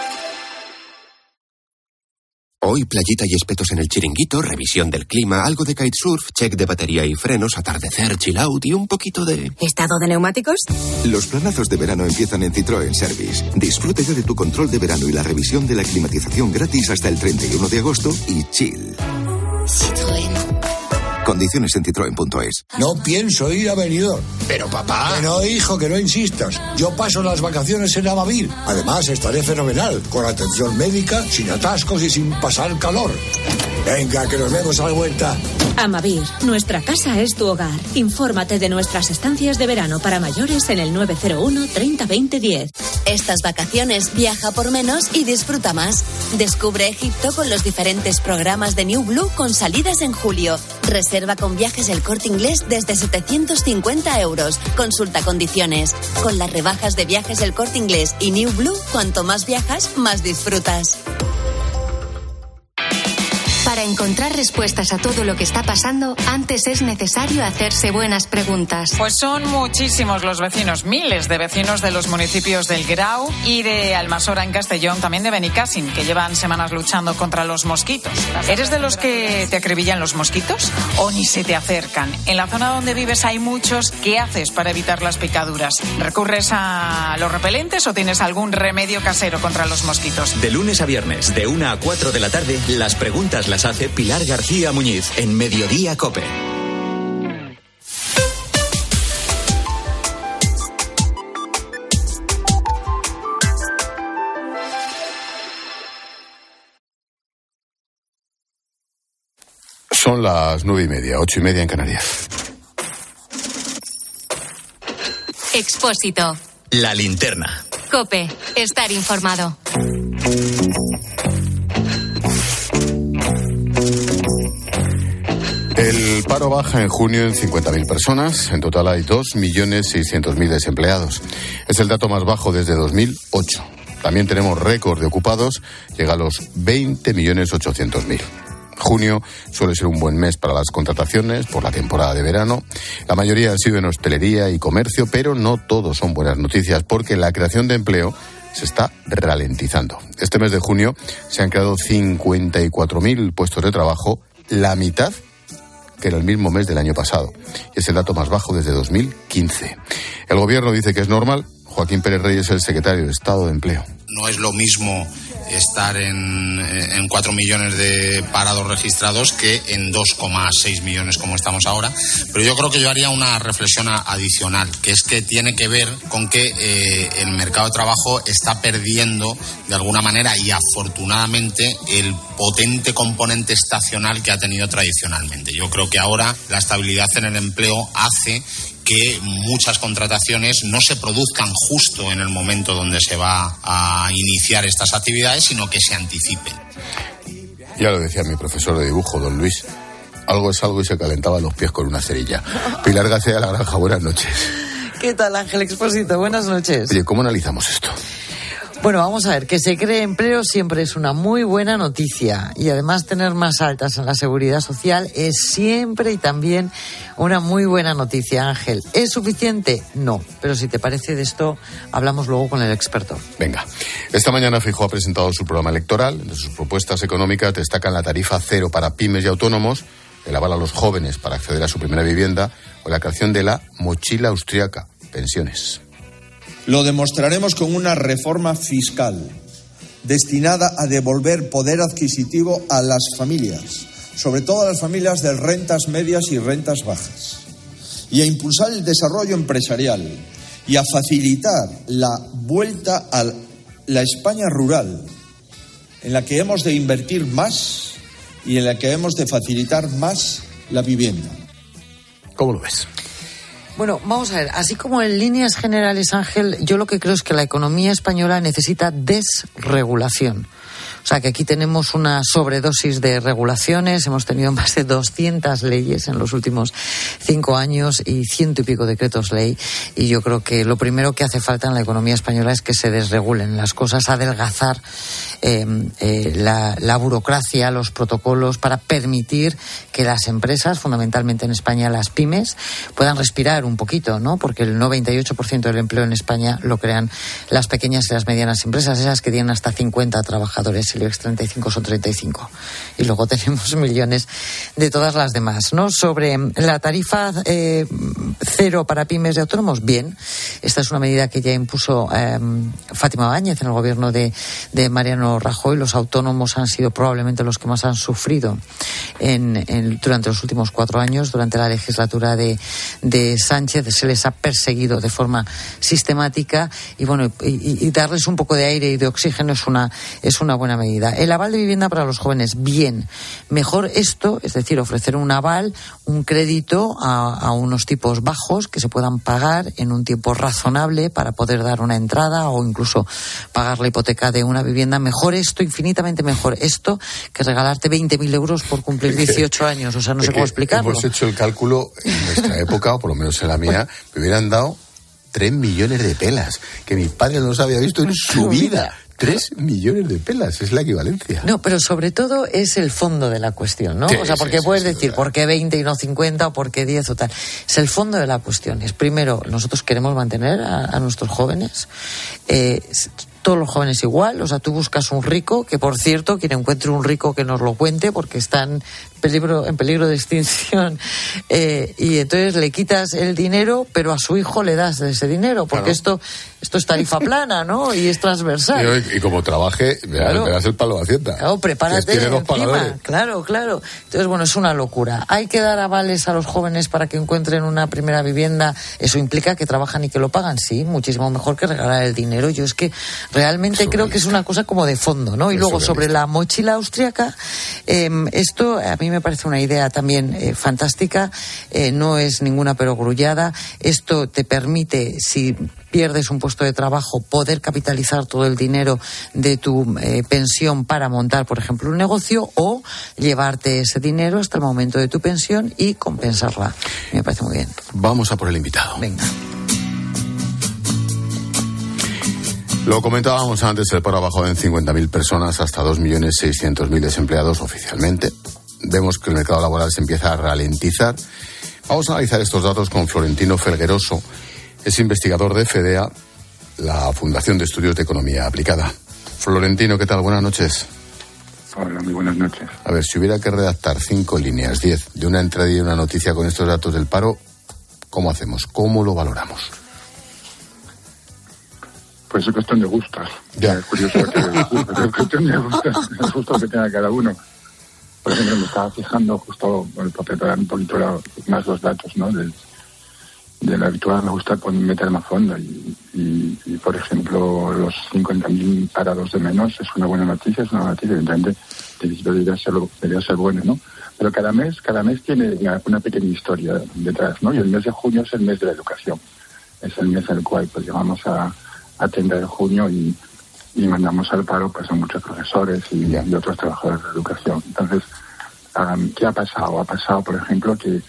Hoy playita y espetos en el chiringuito, revisión del clima, algo de kitesurf, check de batería y frenos, atardecer, chill out y un poquito de... ¿Estado de neumáticos? Los planazos de verano empiezan en Citroën Service. Disfrute ya de tu control de verano y la revisión de la climatización gratis hasta el 31 de agosto y chill. Citroën. Condiciones en citroen.es. No pienso ir a Benidorm. Pero papá... Que no, hijo, que no insistas. Yo paso las vacaciones en Amavir. Además, estaré fenomenal, con atención médica, sin atascos y sin pasar calor. Venga, que nos vemos a la vuelta. Amavir, nuestra casa es tu hogar. Infórmate de nuestras estancias de verano para mayores en el 901 30 20 10. Estas vacaciones viaja por menos y disfruta más. Descubre Egipto con los diferentes programas de New Blue con salidas en julio. Reserva con Viajes El Corte Inglés desde 750 euros. Consulta condiciones. Con las rebajas de Viajes El Corte Inglés y New Blue, cuanto más viajas, más disfrutas. Para Para encontrar respuestas a todo lo que está pasando, antes es necesario hacerse buenas preguntas. Pues son muchísimos los vecinos, miles de vecinos de los municipios del Grau y de Almasora en Castellón, también de Benicàssim, que llevan semanas luchando contra los mosquitos. ¿Eres de los que te acribillan los mosquitos o ni se te acercan? En la zona donde vives hay muchos. ¿Qué haces para evitar las picaduras? ¿Recurres a los repelentes o tienes algún remedio casero contra los mosquitos? De lunes a viernes, de 1 a 4 de la tarde, las preguntas las hace Pilar García Muñiz en Mediodía COPE. Son las 9:30, 8:30 en Canarias. Expósito. La linterna. COPE. Estar informado. El paro baja en junio en 50.000 personas. En total hay 2.600.000 desempleados. Es el dato más bajo desde 2008. También tenemos récord de ocupados. Llega a los 20.800.000. Junio suele ser un buen mes para las contrataciones por la temporada de verano. La mayoría han sido en hostelería y comercio, pero no todos son buenas noticias porque la creación de empleo se está ralentizando. Este mes de junio se han creado 54.000 puestos de trabajo, la mitad que en el mismo mes del año pasado. Es el dato más bajo desde 2015. El gobierno dice que es normal. Joaquín Pérez Rey es el secretario de Estado de Empleo. No es lo mismo estar en 4 millones de parados registrados que en 2,6 millones como estamos ahora. Pero yo creo que yo haría una reflexión adicional, que es que tiene que ver con que el mercado de trabajo está perdiendo de alguna manera y afortunadamente el potente componente estacional que ha tenido tradicionalmente. Yo creo que ahora la estabilidad en el empleo hace que muchas contrataciones no se produzcan justo en el momento donde se va a iniciar estas actividades, sino que se anticipen. Ya lo decía mi profesor de dibujo, don Luis. Algo es algo y se calentaba los pies con una cerilla. Pilar García de la Granja, buenas noches. ¿Qué tal, Ángel Expósito? Buenas noches. Oye, ¿cómo analizamos esto? Bueno, vamos a ver, que se cree empleo siempre es una muy buena noticia y además tener más altas en la seguridad social es siempre y también una muy buena noticia, Ángel. ¿Es suficiente? No, pero si te parece de esto, hablamos luego con el experto. Venga, esta mañana Feijóo ha presentado su programa electoral. Entre sus propuestas económicas destacan la tarifa cero para pymes y autónomos, el aval a los jóvenes para acceder a su primera vivienda o la creación de la mochila austriaca, pensiones. Lo demostraremos con una reforma fiscal destinada a devolver poder adquisitivo a las familias, sobre todo a las familias de rentas medias y rentas bajas, y a impulsar el desarrollo empresarial y a facilitar la vuelta a la España rural, en la que hemos de invertir más y en la que hemos de facilitar más la vivienda. ¿Cómo lo ves? Bueno, vamos a ver, así como en líneas generales, Ángel, yo lo que creo es que la economía española necesita desregulación. O sea, que aquí tenemos una sobredosis de regulaciones, hemos tenido más de 200 leyes en los últimos 5 años y 100 y pico decretos ley, y yo creo que lo primero que hace falta en la economía española es que se desregulen las cosas, adelgazar la burocracia, los protocolos, para permitir que las empresas, fundamentalmente en España las pymes, puedan respirar un poquito, ¿no? Porque el 98% del empleo en España lo crean las pequeñas y las medianas empresas, esas que tienen hasta 50 trabajadores. El IBEX 35 son 35. Y luego tenemos millones de todas las demás, ¿no? Sobre la tarifa cero para pymes y autónomos, bien. Esta es una medida que ya impuso Fátima Báñez en el gobierno de Mariano Rajoy. Los autónomos han sido probablemente los que más han sufrido durante los últimos 4 años. Durante la legislatura de Sánchez se les ha perseguido de forma sistemática y bueno, y darles un poco de aire y de oxígeno es una buena medida. El aval de vivienda para los jóvenes, bien. Mejor esto, es decir, ofrecer un aval, un crédito a unos tipos bajos que se puedan pagar en un tiempo razonable para poder dar una entrada o incluso pagar la hipoteca de una vivienda. Mejor esto, infinitamente mejor esto, que regalarte 20.000 euros por cumplir 18 años. O sea, no sé cómo explicarlo. Hemos hecho el cálculo en nuestra época, o por lo menos en la mía, me hubieran dado 3 millones de pelas, que mi padre no los había visto en su vida. 3 millones de pelas, es la equivalencia. No, pero sobre todo es el fondo de la cuestión, ¿no? Sí, o sea, porque puedes decir, verdad. ¿por qué 20 y no 50 o por qué 10 o tal? Es el fondo de la cuestión. Es primero, nosotros queremos mantener a nuestros jóvenes, todos los jóvenes igual, o sea, tú buscas un rico, que por cierto, quien encuentre un rico que nos lo cuente, porque está en peligro de extinción, y entonces le quitas el dinero, pero a su hijo le das ese dinero, porque claro. esto es tarifa plana, ¿no? Y es transversal. Y como trabaje, claro. Me das el palo de Hacienda. Claro, prepárate encima. Pagadores. Claro. Entonces, bueno, es una locura. Hay que dar avales a los jóvenes para que encuentren una primera vivienda. Eso implica que trabajan y que lo pagan, sí, muchísimo mejor que regalar el dinero. Yo es que realmente creo que es una cosa como de fondo, ¿no? Y luego sobre la mochila austríaca, esto a mí me parece una idea también fantástica, no es ninguna perogrullada. Esto te permite, si pierdes un puesto de trabajo, poder capitalizar todo el dinero de tu pensión para montar, por ejemplo, un negocio, o llevarte ese dinero hasta el momento de tu pensión y compensarla. Me parece muy bien. Vamos a por el invitado. Venga. Lo comentábamos antes, el paro ha bajado en 50.000 personas hasta 2.600.000 desempleados oficialmente. Vemos que el mercado laboral se empieza a ralentizar. Vamos a analizar estos datos con Florentino Felgueroso. Es investigador de FEDEA, la Fundación de Estudios de Economía Aplicada. Florentino, ¿qué tal? Buenas noches. Hola, muy buenas noches. A ver, si hubiera que redactar 5 líneas, 10, de una entrada y una noticia con estos datos del paro, ¿cómo hacemos? ¿Cómo lo valoramos? Pues es cuestión de gustos. Ya. Es curioso que es cuestión de gustos que tenga cada uno. Por ejemplo, me estaba fijando justo, para preparar un poquito más los datos, ¿no? Del habitual, me gusta meterme a fondo y por ejemplo, los 50.000 parados de menos es una buena noticia, evidentemente debería ser bueno, ¿no? Pero cada mes tiene una pequeña historia detrás, ¿no? Y el mes de junio es el mes de la educación. Es el mes en el cual pues llegamos a 30 de junio y mandamos al paro pues a muchos profesores y otros trabajadores de educación. Entonces, ¿qué ha pasado? Ha pasado, por ejemplo, que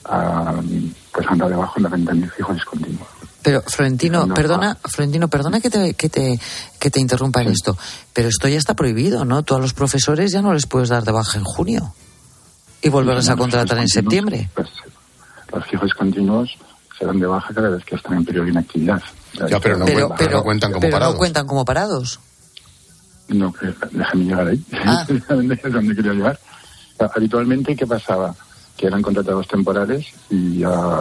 pues anda debajo de 90.000 fijos discontinuos. Pero Florentino, perdona que te interrumpa en esto, pero esto ya está prohibido, ¿no? Tú a los profesores ya no les puedes dar de baja en junio y volverlos a contratar en septiembre. Pues, los fijos discontinuos se dan de baja cada vez que están en periodo de inactividad. Ya, pero no cuentan como parados. No cuentan como parados. No, déjame llegar ahí. Es donde quería llegar. Habitualmente, ¿qué pasaba? Que eran contratados temporales y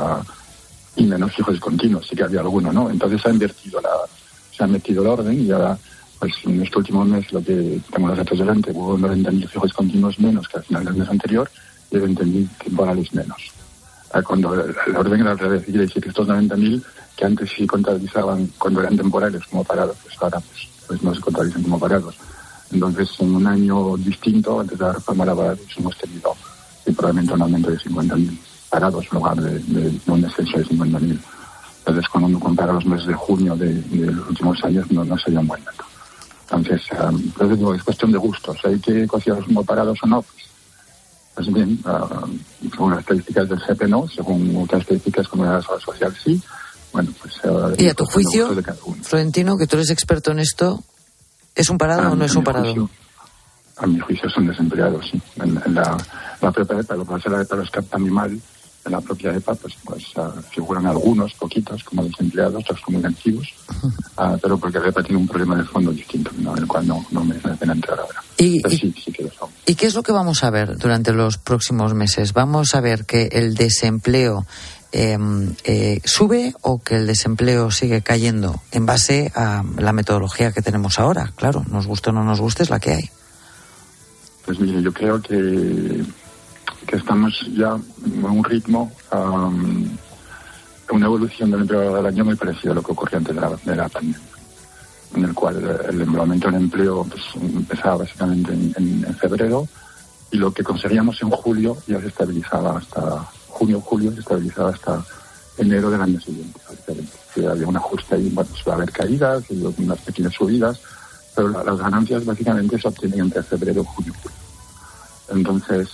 menos fijos discontinuos. Sí que había alguno, ¿no? Entonces se ha metido el orden y ahora, pues en este último mes, lo que tengo los datos delante, hubo 90.000 fijos discontinuos menos que al final del mes anterior y 20.000 temporales menos. Cuando el orden era al revés, quiere decir que estos 90.000 que antes sí contabilizaban cuando eran temporales como parados, pues ahora pues no se contabilizan como parados. Entonces, en un año distinto, antes de la reforma laboral, hemos tenido probablemente un aumento de 50.000 parados en lugar de un descenso de 50.000. Entonces, cuando uno compara los meses de junio de los últimos años, no sería un buen dato. Entonces, es cuestión de gustos. ¿Hay que considerarlos como parados o no? Pues bien, según las estadísticas del GEPE no, según otras estadísticas como la Seguridad Social sí. Bueno, pues... ¿Y a tu juicio, Florentino, que tú eres experto en esto, es un parado o no es un parado? A mi juicio son desempleados, sí. En la propia EPA, lo que pasa es que la EPA lo escapa muy mal. En la propia EPA pues figuran algunos, poquitos, como desempleados, otros como inactivos, pero porque la EPA tiene un problema de fondo distinto, ¿no? En el cual no merece la pena entrar ahora. Sí que lo son. ¿Y qué es lo que vamos a ver durante los próximos meses? ¿Vamos a ver que el desempleo sube o que el desempleo sigue cayendo en base a la metodología que tenemos ahora? Claro, nos guste o no nos guste, es la que hay. Pues mire, yo creo que estamos ya en un ritmo, una evolución del empleo del año muy parecida a lo que ocurrió antes de la pandemia, en el cual el aumento del empleo pues, empezaba básicamente en febrero y lo que conseguíamos en julio ya se estabilizaba hasta junio-julio, se estabilizaba hasta enero del año siguiente. Había un ajuste ahí, bueno, pues va a haber caídas y unas pequeñas subidas, pero las ganancias básicamente se obtienen entre febrero y junio-julio. Entonces,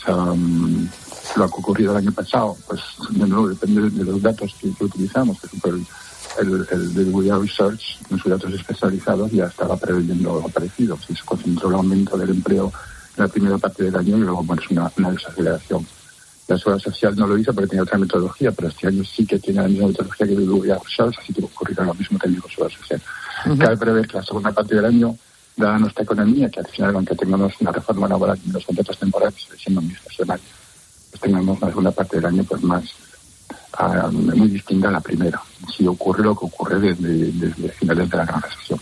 lo que ha ocurrido el año pasado, pues de nuevo depende de los datos que utilizamos, que es el BBVA Research, en sus datos especializados, ya estaba preveyendo lo parecido. Se concentró el aumento del empleo en la primera parte del año y luego una desaceleración. La Seguridad Social no lo hizo porque tenía otra metodología, pero este año sí que tiene la misma metodología que el BBVA Research, así que ocurrirá lo mismo también con la Seguridad Social. Cabe prever que la segunda parte del año, dada nuestra economía, que al final, aunque tengamos una reforma laboral y los contratos temporales siendo muy estacionarios, pues tengamos una segunda parte del año pues más muy distinta a la primera. Si ocurre lo que ocurre desde finales de la gran recesión.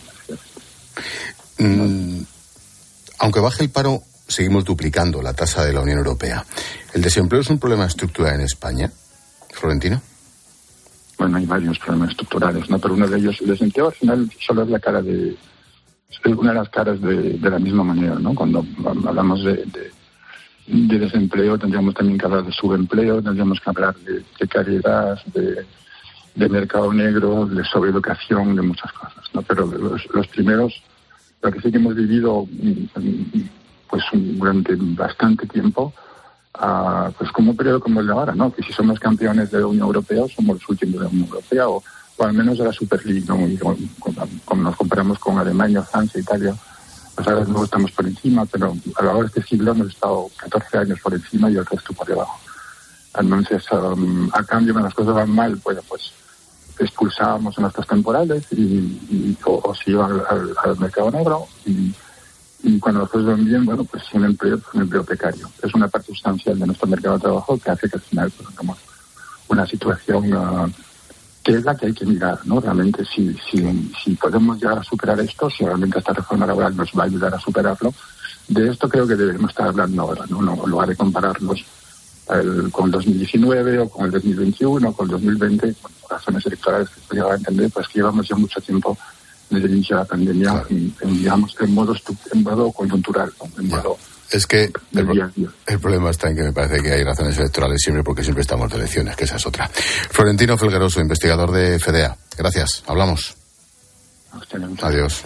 Aunque baje el paro, seguimos duplicando la tasa de la Unión Europea. ¿El desempleo es un problema estructural en España, Florentino? Bueno, hay varios problemas estructurales, ¿no? Pero uno de ellos, el desempleo al final solo es una de las caras de la misma manera, ¿no? Cuando hablamos de desempleo, tendríamos también que hablar de subempleo, tendríamos que hablar de precariedad, de mercado negro, de sobreeducación, de muchas cosas, ¿no? Pero los primeros, lo que sí que hemos vivido pues durante bastante tiempo, pues como un periodo como el de ahora, ¿no? Que si somos campeones de la Unión Europea, somos los últimos de la Unión Europea, o al menos de la Super League, ¿no? Como nos comparamos con Alemania, Francia, Italia, pues ahora no estamos por encima, pero a lo largo de este siglo hemos estado 14 años por encima y el resto por debajo. Entonces, a cambio, cuando las cosas van mal, pues expulsábamos a nuestros temporales o se iban al mercado negro y cuando las cosas van bien, bueno, pues un empleo precario. Es una parte sustancial de nuestro mercado de trabajo que hace que al final pues, tengamos una situación que es la que hay que mirar, ¿no? Realmente si podemos llegar a superar esto, si realmente esta reforma laboral nos va a ayudar a superarlo, de esto creo que debemos estar hablando ahora, ¿no? No en lugar de compararnos con el 2019 o con el 2021 o con el 2020, por razones electorales que se llegar a entender, pues que llevamos ya mucho tiempo desde el inicio de la pandemia, en modo coyuntural, ¿no? En modo... Es que el problema está en que me parece que hay razones electorales siempre porque siempre estamos de elecciones, que esa es otra. Florentino Felgueroso, investigador de FEDEA. Gracias, hablamos. Adiós.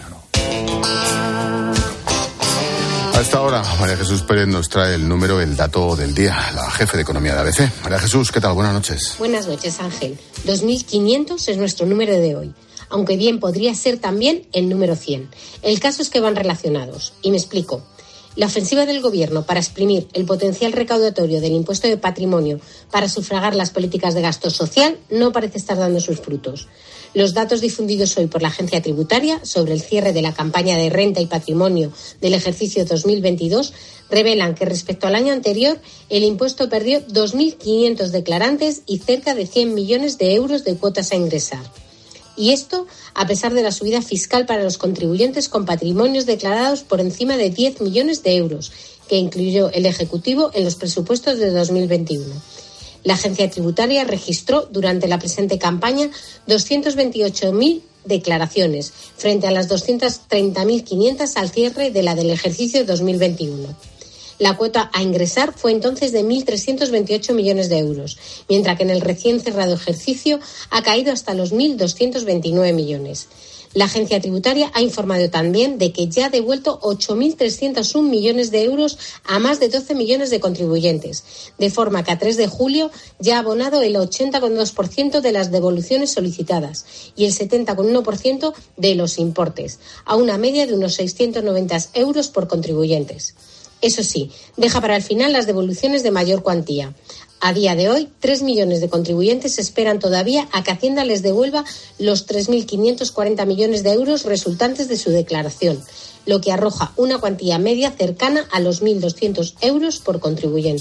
A esta hora, María Jesús Pérez nos trae el dato del día, la jefe de economía de ABC. María Jesús, ¿qué tal? Buenas noches. Buenas noches, Ángel. 2.500 es nuestro número de hoy, aunque bien podría ser también el número 100. El caso es que van relacionados, y me explico. La ofensiva del Gobierno para exprimir el potencial recaudatorio del impuesto de patrimonio para sufragar las políticas de gasto social no parece estar dando sus frutos. Los datos difundidos hoy por la Agencia Tributaria sobre el cierre de la campaña de renta y patrimonio del ejercicio 2022 revelan que respecto al año anterior el impuesto perdió 2.500 declarantes y cerca de 100 millones de euros de cuotas a ingresar. Y esto a pesar de la subida fiscal para los contribuyentes con patrimonios declarados por encima de 10 millones de euros, que incluyó el Ejecutivo en los presupuestos de 2021. La Agencia Tributaria registró durante la presente campaña 228.000 declaraciones, frente a las 230.500 al cierre de la del ejercicio 2021. La cuota a ingresar fue entonces de 1.328 millones de euros, mientras que en el recién cerrado ejercicio ha caído hasta los 1.229 millones. La agencia tributaria ha informado también de que ya ha devuelto 8.301 millones de euros a más de 12 millones de contribuyentes, de forma que a 3 de julio ya ha abonado el 80,2% de las devoluciones solicitadas y el 70,1% de los importes, a una media de unos 690 euros por contribuyentes. Eso sí, deja para el final las devoluciones de mayor cuantía. A día de hoy, 3 millones de contribuyentes esperan todavía a que Hacienda les devuelva los 3.540 millones de euros resultantes de su declaración, lo que arroja una cuantía media cercana a los 1.200 euros por contribuyente.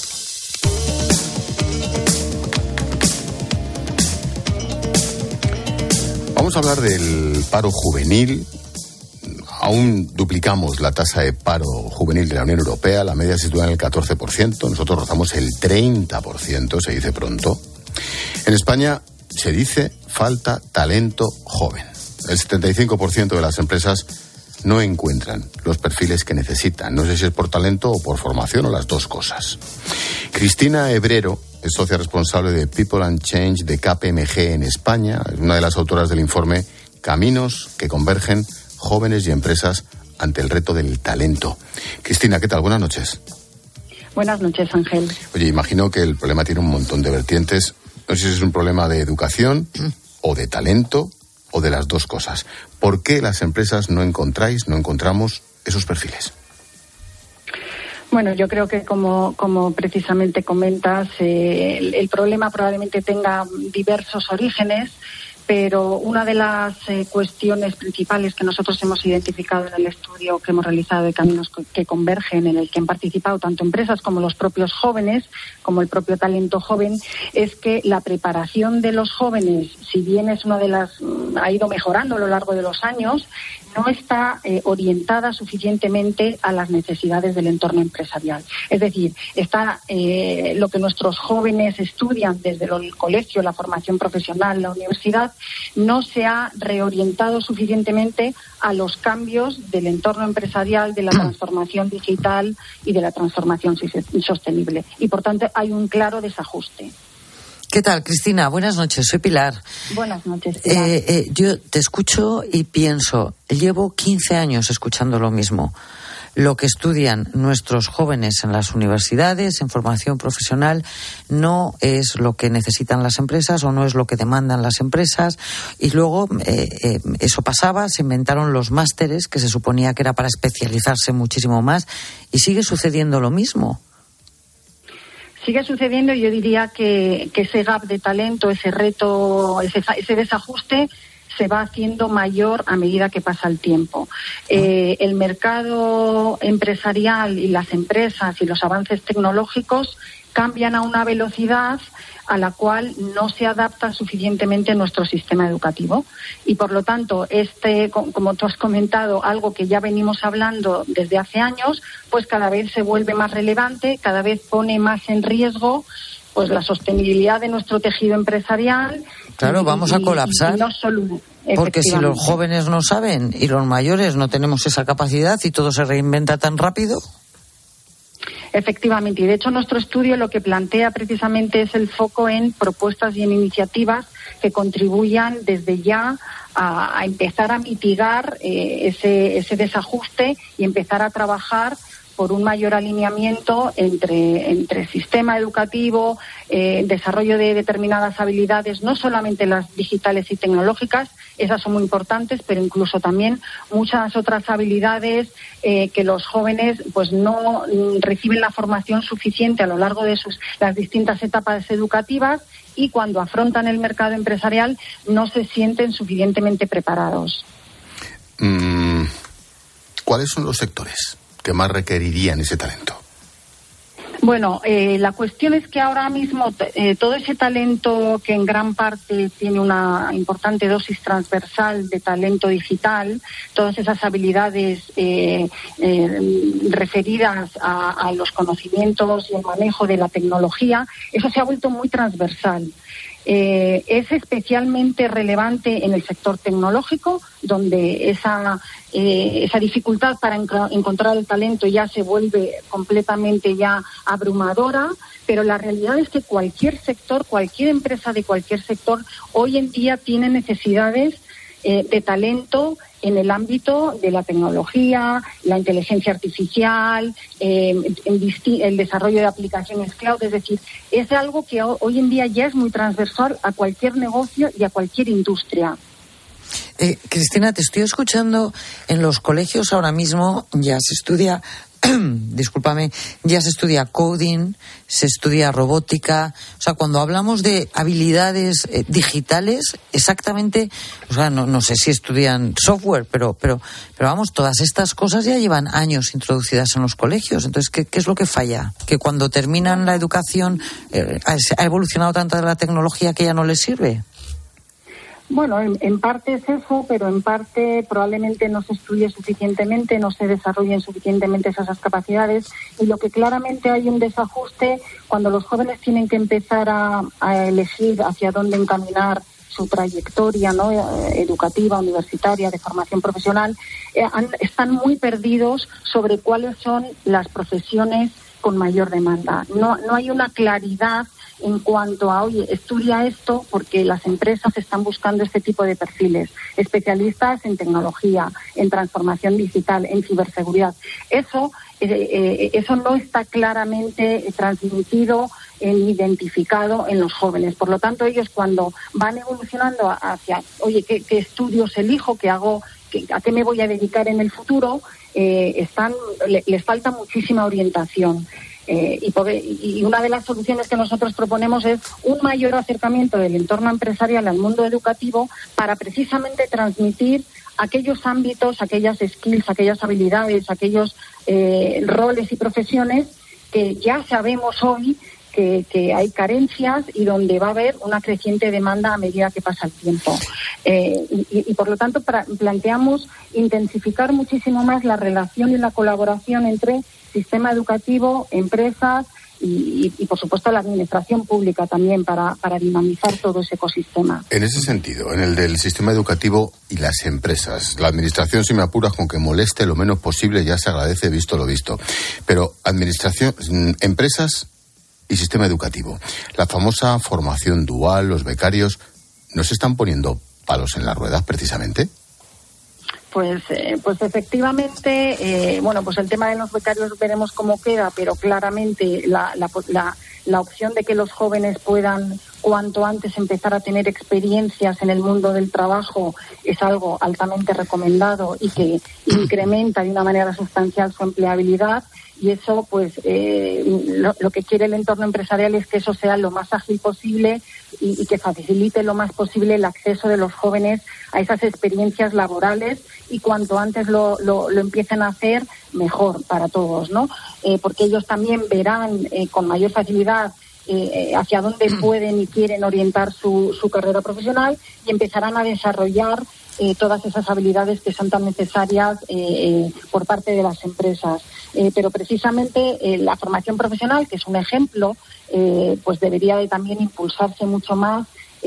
Vamos a hablar del paro juvenil. Aún duplicamos la tasa de paro juvenil de la Unión Europea, la media se sitúa en el 14%, nosotros rozamos el 30%, se dice pronto. En España se dice falta talento joven. El 75% de las empresas no encuentran los perfiles que necesitan. No sé si es por talento o por formación o las dos cosas. Cristina Hebrero es socia responsable de People and Change de KPMG en España, es una de las autoras del informe Caminos que convergen jóvenes y empresas ante el reto del talento. Cristina, ¿qué tal? Buenas noches. Buenas noches, Ángel. Oye, imagino que el problema tiene un montón de vertientes. No sé si es un problema de educación o de talento o de las dos cosas? ¿Por qué las empresas no encontramos esos perfiles? Bueno, yo creo que como precisamente comentas, el problema probablemente tenga diversos orígenes, pero una de las cuestiones principales que nosotros hemos identificado en el estudio que hemos realizado de Caminos que Convergen, en el que han participado tanto empresas como los propios jóvenes, como el propio talento joven, es que la preparación de los jóvenes, si bien es una de las ha ido mejorando a lo largo de los años, no está orientada suficientemente a las necesidades del entorno empresarial. Es decir, está lo que nuestros jóvenes estudian desde el colegio, la formación profesional, la universidad, no se ha reorientado suficientemente a los cambios del entorno empresarial, de la transformación digital y de la transformación sostenible. Y, por tanto, hay un claro desajuste. ¿Qué tal, Cristina? Buenas noches, soy Pilar. Buenas noches, Pilar. Yo te escucho y pienso, llevo 15 años escuchando lo mismo. Lo que estudian nuestros jóvenes en las universidades, en formación profesional, no es lo que necesitan las empresas o no es lo que demandan las empresas. Y luego eso pasaba, se inventaron los másteres, que se suponía que era para especializarse muchísimo más, y sigue sucediendo lo mismo. Sigue sucediendo, y yo diría que ese gap de talento, ese reto, ese desajuste se va haciendo mayor a medida que pasa el tiempo. El mercado empresarial y las empresas y los avances tecnológicos cambian a una velocidad a la cual no se adapta suficientemente nuestro sistema educativo. Y por lo tanto, como tú has comentado, algo que ya venimos hablando desde hace años, pues cada vez se vuelve más relevante, cada vez pone más en riesgo pues la sostenibilidad de nuestro tejido empresarial. Claro, vamos a colapsar. No solo, porque si los jóvenes no saben y los mayores no tenemos esa capacidad y todo se reinventa tan rápido. Efectivamente, y de hecho nuestro estudio lo que plantea precisamente es el foco en propuestas y en iniciativas que contribuyan desde ya a empezar a mitigar ese desajuste y empezar a trabajar por un mayor alineamiento entre sistema educativo, desarrollo de determinadas habilidades, no solamente las digitales y tecnológicas, esas son muy importantes, pero incluso también muchas otras habilidades que los jóvenes pues no reciben la formación suficiente a lo largo de las distintas etapas educativas, y cuando afrontan el mercado empresarial no se sienten suficientemente preparados. ¿Cuáles son los sectores que más requerirían ese talento? Bueno, la cuestión es que ahora mismo todo ese talento que en gran parte tiene una importante dosis transversal de talento digital, todas esas habilidades referidas a los conocimientos y el manejo de la tecnología, eso se ha vuelto muy transversal. Es especialmente relevante en el sector tecnológico, donde esa dificultad para encontrar el talento ya se vuelve completamente ya abrumadora, pero la realidad es que cualquier sector, cualquier empresa de cualquier sector, hoy en día tiene necesidades de talento en el ámbito de la tecnología, la inteligencia artificial, el desarrollo de aplicaciones cloud. Es decir, es algo que hoy en día ya es muy transversal a cualquier negocio y a cualquier industria. Cristina, te estoy escuchando. En los colegios ahora mismo ya se estudia ya se estudia coding, se estudia robótica. O sea, cuando hablamos de habilidades digitales, exactamente, o sea, no sé si estudian software, pero vamos, todas estas cosas ya llevan años introducidas en los colegios. Entonces, ¿qué es lo que falla? Que cuando terminan la educación ha evolucionado tanto la tecnología que ya no les sirve. Bueno, en parte es eso, pero en parte probablemente no se estudie suficientemente, no se desarrollen suficientemente esas capacidades, y lo que claramente hay un desajuste cuando los jóvenes tienen que empezar a elegir hacia dónde encaminar su trayectoria, ¿no?, educativa, universitaria, de formación profesional, están muy perdidos sobre cuáles son las profesiones con mayor demanda. No hay una claridad en cuanto a, oye, estudia esto, porque las empresas están buscando este tipo de perfiles, especialistas en tecnología, en transformación digital, en ciberseguridad. Eso no está claramente transmitido identificado en los jóvenes. Por lo tanto, ellos cuando van evolucionando hacia, oye, ¿qué estudios elijo? ¿Qué hago? ¿A qué me voy a dedicar en el futuro? Les falta muchísima orientación. Y una de las soluciones que nosotros proponemos es un mayor acercamiento del entorno empresarial al mundo educativo para precisamente transmitir aquellos ámbitos, aquellas skills, aquellas habilidades, aquellos roles y profesiones que ya sabemos hoy que hay carencias y donde va a haber una creciente demanda a medida que pasa el tiempo. Y por lo tanto planteamos intensificar muchísimo más la relación y la colaboración entre sistema educativo, empresas y por supuesto la administración pública también para dinamizar todo ese ecosistema. En ese sentido, en el del sistema educativo y las empresas, la administración, si me apuras, con que moleste lo menos posible ya se agradece visto lo visto. Pero administración, empresas y sistema educativo, la famosa formación dual, los becarios, ¿no se están poniendo palos en las ruedas precisamente? Pues efectivamente, pues el tema de los becarios veremos cómo queda, pero claramente la opción de que los jóvenes puedan cuanto antes empezar a tener experiencias en el mundo del trabajo es algo altamente recomendado y que incrementa de una manera sustancial su empleabilidad. Y eso, lo que quiere el entorno empresarial es que eso sea lo más ágil posible y que facilite lo más posible el acceso de los jóvenes a esas experiencias laborales y cuanto antes lo empiecen a hacer, mejor para todos, ¿no? Porque ellos también verán con mayor facilidad hacia dónde pueden y quieren orientar su carrera profesional y empezarán a desarrollar todas esas habilidades que son tan necesarias por parte de las empresas. Pero precisamente la formación profesional, que es un ejemplo, debería de también impulsarse mucho más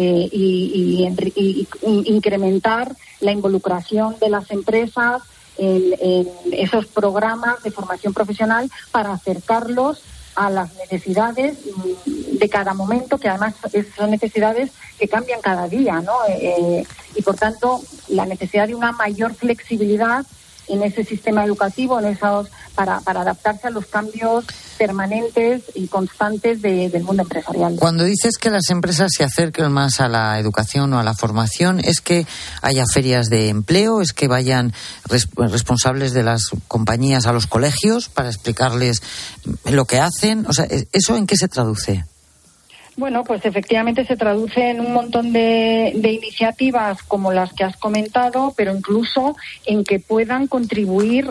y incrementar la involucración de las empresas en esos programas de formación profesional para acercarlos a las necesidades de cada momento, que además son necesidades que cambian cada día, ¿no? Y por tanto, la necesidad de una mayor flexibilidad en ese sistema educativo, para adaptarse a los cambios permanentes y constantes del mundo empresarial. Cuando dices que las empresas se acerquen más a la educación o a la formación, ¿es que haya ferias de empleo? ¿Es que vayan responsables de las compañías a los colegios para explicarles lo que hacen? O sea, ¿eso en qué se traduce? Bueno, pues efectivamente se traduce en un montón de iniciativas como las que has comentado, pero incluso en que puedan contribuir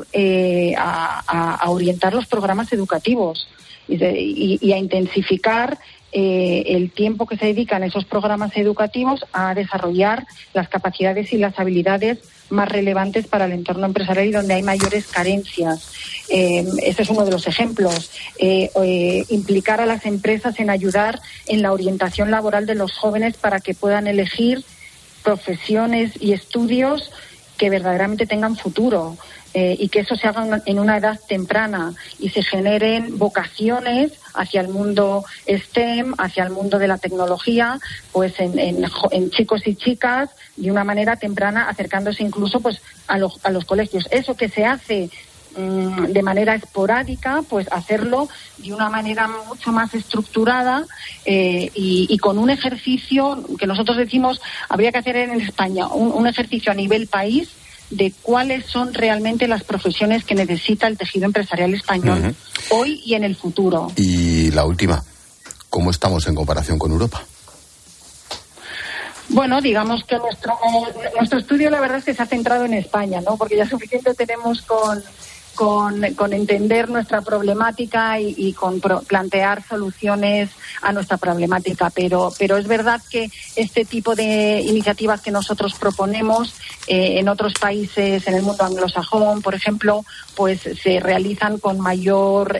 a orientar los programas educativos y a intensificar el tiempo que se dedican esos programas educativos a desarrollar las capacidades y las habilidades más relevantes para el entorno empresarial y donde hay mayores carencias. Este es uno de los ejemplos. Implicar a las empresas en ayudar en la orientación laboral de los jóvenes para que puedan elegir profesiones y estudios que verdaderamente tengan futuro. Y que eso se haga en una edad temprana y se generen vocaciones hacia el mundo STEM, hacia el mundo de la tecnología, pues en chicos y chicas de una manera temprana, acercándose incluso a los colegios. Eso que se hace de manera esporádica, pues hacerlo de una manera mucho más estructurada y con un ejercicio que nosotros decimos habría que hacer en España, un ejercicio a nivel país de cuáles son realmente las profesiones que necesita el tejido empresarial español hoy y en el futuro. Y la última, ¿cómo estamos en comparación con Europa? Bueno, digamos que nuestro estudio la verdad es que se ha centrado en España, ¿no? Porque ya suficiente tenemos con entender nuestra problemática y con plantear soluciones a nuestra problemática, pero es verdad que este tipo de iniciativas que nosotros proponemos en otros países, en el mundo anglosajón, por ejemplo, pues se realizan con mayor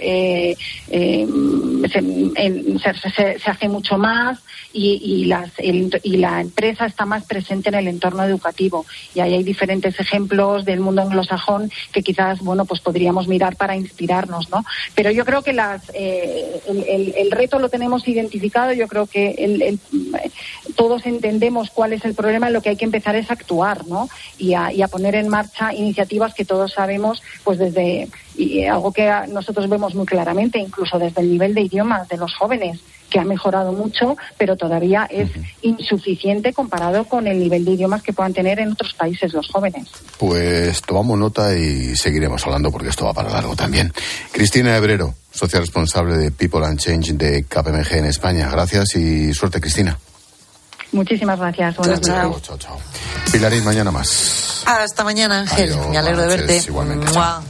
se hace mucho más y la empresa está más presente en el entorno educativo, y ahí hay diferentes ejemplos del mundo anglosajón que quizás pues podríamos mirar para inspirarnos, ¿no? Pero yo creo que el reto lo tenemos identificado. Yo creo que todos entendemos cuál es el problema. Lo que hay que empezar es a actuar, ¿no? Y a poner en marcha iniciativas que todos sabemos, pues desde algo que nosotros vemos muy claramente, incluso desde el nivel de idiomas de los jóvenes, que ha mejorado mucho, pero todavía es insuficiente comparado con el nivel de idiomas que puedan tener en otros países los jóvenes. Pues tomamos nota y seguiremos hablando porque esto va para largo también. Cristina Hebrero, socia responsable de People and Change de KPMG en España. Gracias y suerte, Cristina. Muchísimas gracias. Chao. Pilarín, mañana más. Hasta mañana, Ángel. Adiós, me alegro de verte. Igualmente.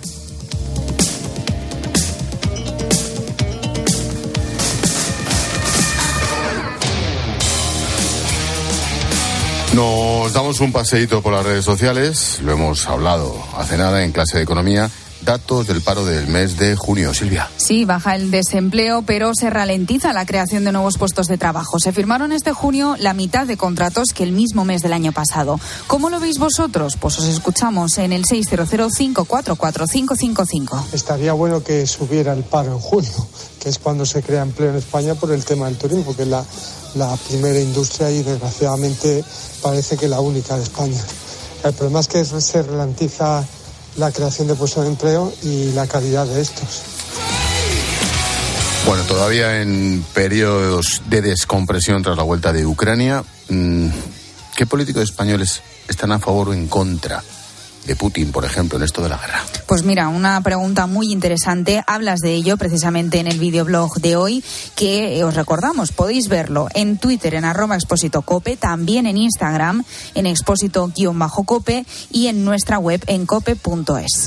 Nos damos un paseíto por las redes sociales. Lo hemos hablado hace nada en clase de economía. Datos del paro del mes de junio. Silvia. Sí, baja el desempleo, pero se ralentiza la creación de nuevos puestos de trabajo. Se firmaron este junio la mitad de contratos que el mismo mes del año pasado. ¿Cómo lo veis vosotros? Pues os escuchamos en el 600-544-555. Estaría bueno que subiera el paro en junio, que es cuando se crea empleo en España por el tema del turismo, que es la primera industria y desgraciadamente parece que la única de España. El problema es que se ralentiza la creación de puestos de empleo y la calidad de estos. Bueno, todavía en periodos de descompresión tras la vuelta de Ucrania, ¿qué políticos españoles están a favor o en contra de Putin, por ejemplo, en esto de la guerra? Pues mira, una pregunta muy interesante. Hablas de ello precisamente en el videoblog de hoy, que os recordamos, podéis verlo en Twitter, en @expósito-cope, también en Instagram, en expósito_cope y en nuestra web en cope.es.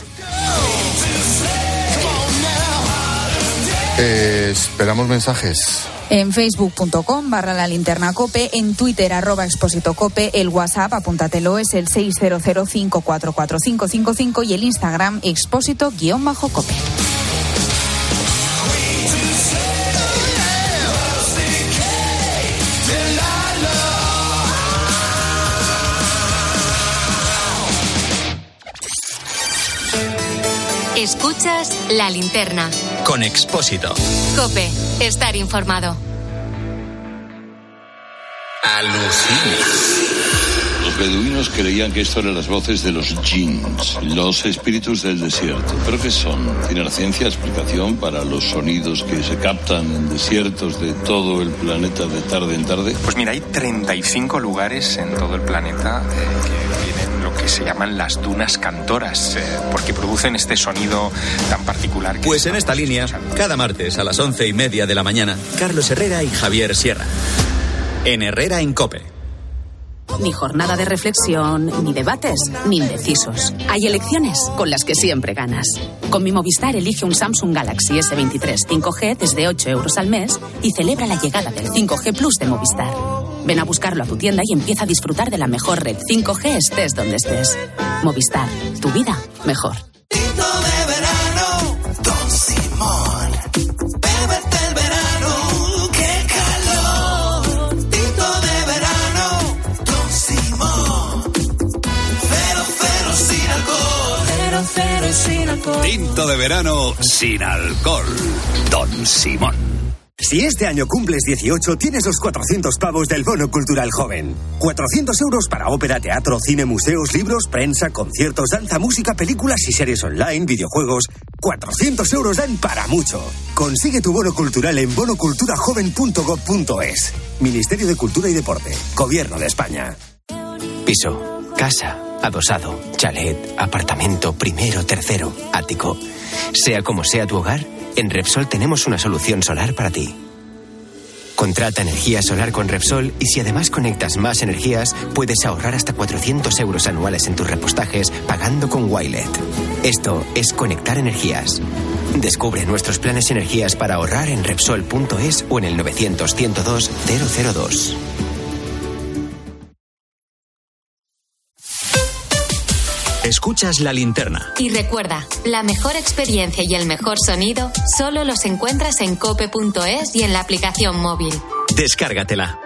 Esperamos mensajes. En facebook.com/lalinternacope, en Twitter @expósito-cope, el WhatsApp, apúntatelo, es el 600-544-555 y el Instagram expósito_cope. Escuchas La Linterna. Con Expósito. COPE. Estar informado. Alucina. Los beduinos creían que esto eran las voces de los jinns, los espíritus del desierto. ¿Pero qué son? ¿Tiene la ciencia explicación para los sonidos que se captan en desiertos de todo el planeta de tarde en tarde? Pues mira, hay 35 lugares en todo el planeta que tienen lo que se llaman las dunas cantoras, porque producen este sonido tan particular. Pues en esta línea, cada martes a las 11:30 de la mañana, Carlos Herrera y Javier Sierra. En Herrera en COPE. Ni jornada de reflexión, ni debates, ni indecisos. Hay elecciones con las que siempre ganas. Con mi Movistar elige un Samsung Galaxy S23 5G desde 8 euros al mes y celebra la llegada del 5G Plus de Movistar. Ven a buscarlo a tu tienda y empieza a disfrutar de la mejor red 5G estés donde estés. Movistar, tu vida mejor. Tinto de verano, Don Simón. Bébete el verano, qué calor. Tinto de verano, Don Simón. Cero sin alcohol. Cero sin alcohol. Tinto de verano sin alcohol. Don Simón. Si este año cumples 18, tienes los 400 pavos del Bono Cultural Joven. 400 euros para ópera, teatro, cine, museos, libros, prensa, conciertos, danza, música, películas y series online, videojuegos. 400 euros dan para mucho. Consigue tu bono cultural en bonoculturajoven.gov.es. Ministerio de Cultura y Deporte. Gobierno de España. Piso, casa, adosado, chalet, apartamento, primero, tercero, ático. Sea como sea tu hogar, en Repsol tenemos una solución solar para ti. Contrata energía solar con Repsol y si además conectas más energías, puedes ahorrar hasta 400 euros anuales en tus repostajes pagando con Wilet. Esto es conectar energías. Descubre nuestros planes energías para ahorrar en Repsol.es o en el 900-102-002. Escuchas La Linterna. Y recuerda, la mejor experiencia y el mejor sonido solo los encuentras en cope.es y en la aplicación móvil. Descárgatela.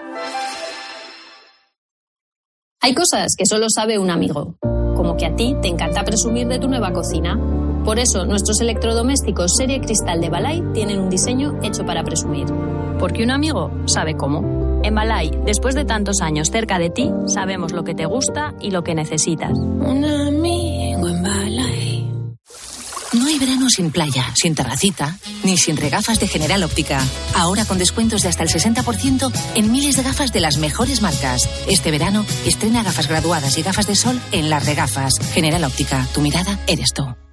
Hay cosas que solo sabe un amigo, como que a ti te encanta presumir de tu nueva cocina. Por eso, nuestros electrodomésticos serie Cristal de Balay tienen un diseño hecho para presumir. Porque un amigo sabe cómo. En Balay, después de tantos años cerca de ti, sabemos lo que te gusta y lo que necesitas. Un amigo en Balay. No hay verano sin playa, sin terracita, ni sin regafas de General Óptica. Ahora con descuentos de hasta el 60% en miles de gafas de las mejores marcas. Este verano estrena gafas graduadas y gafas de sol en Las Regafas. General Óptica, tu mirada eres tú.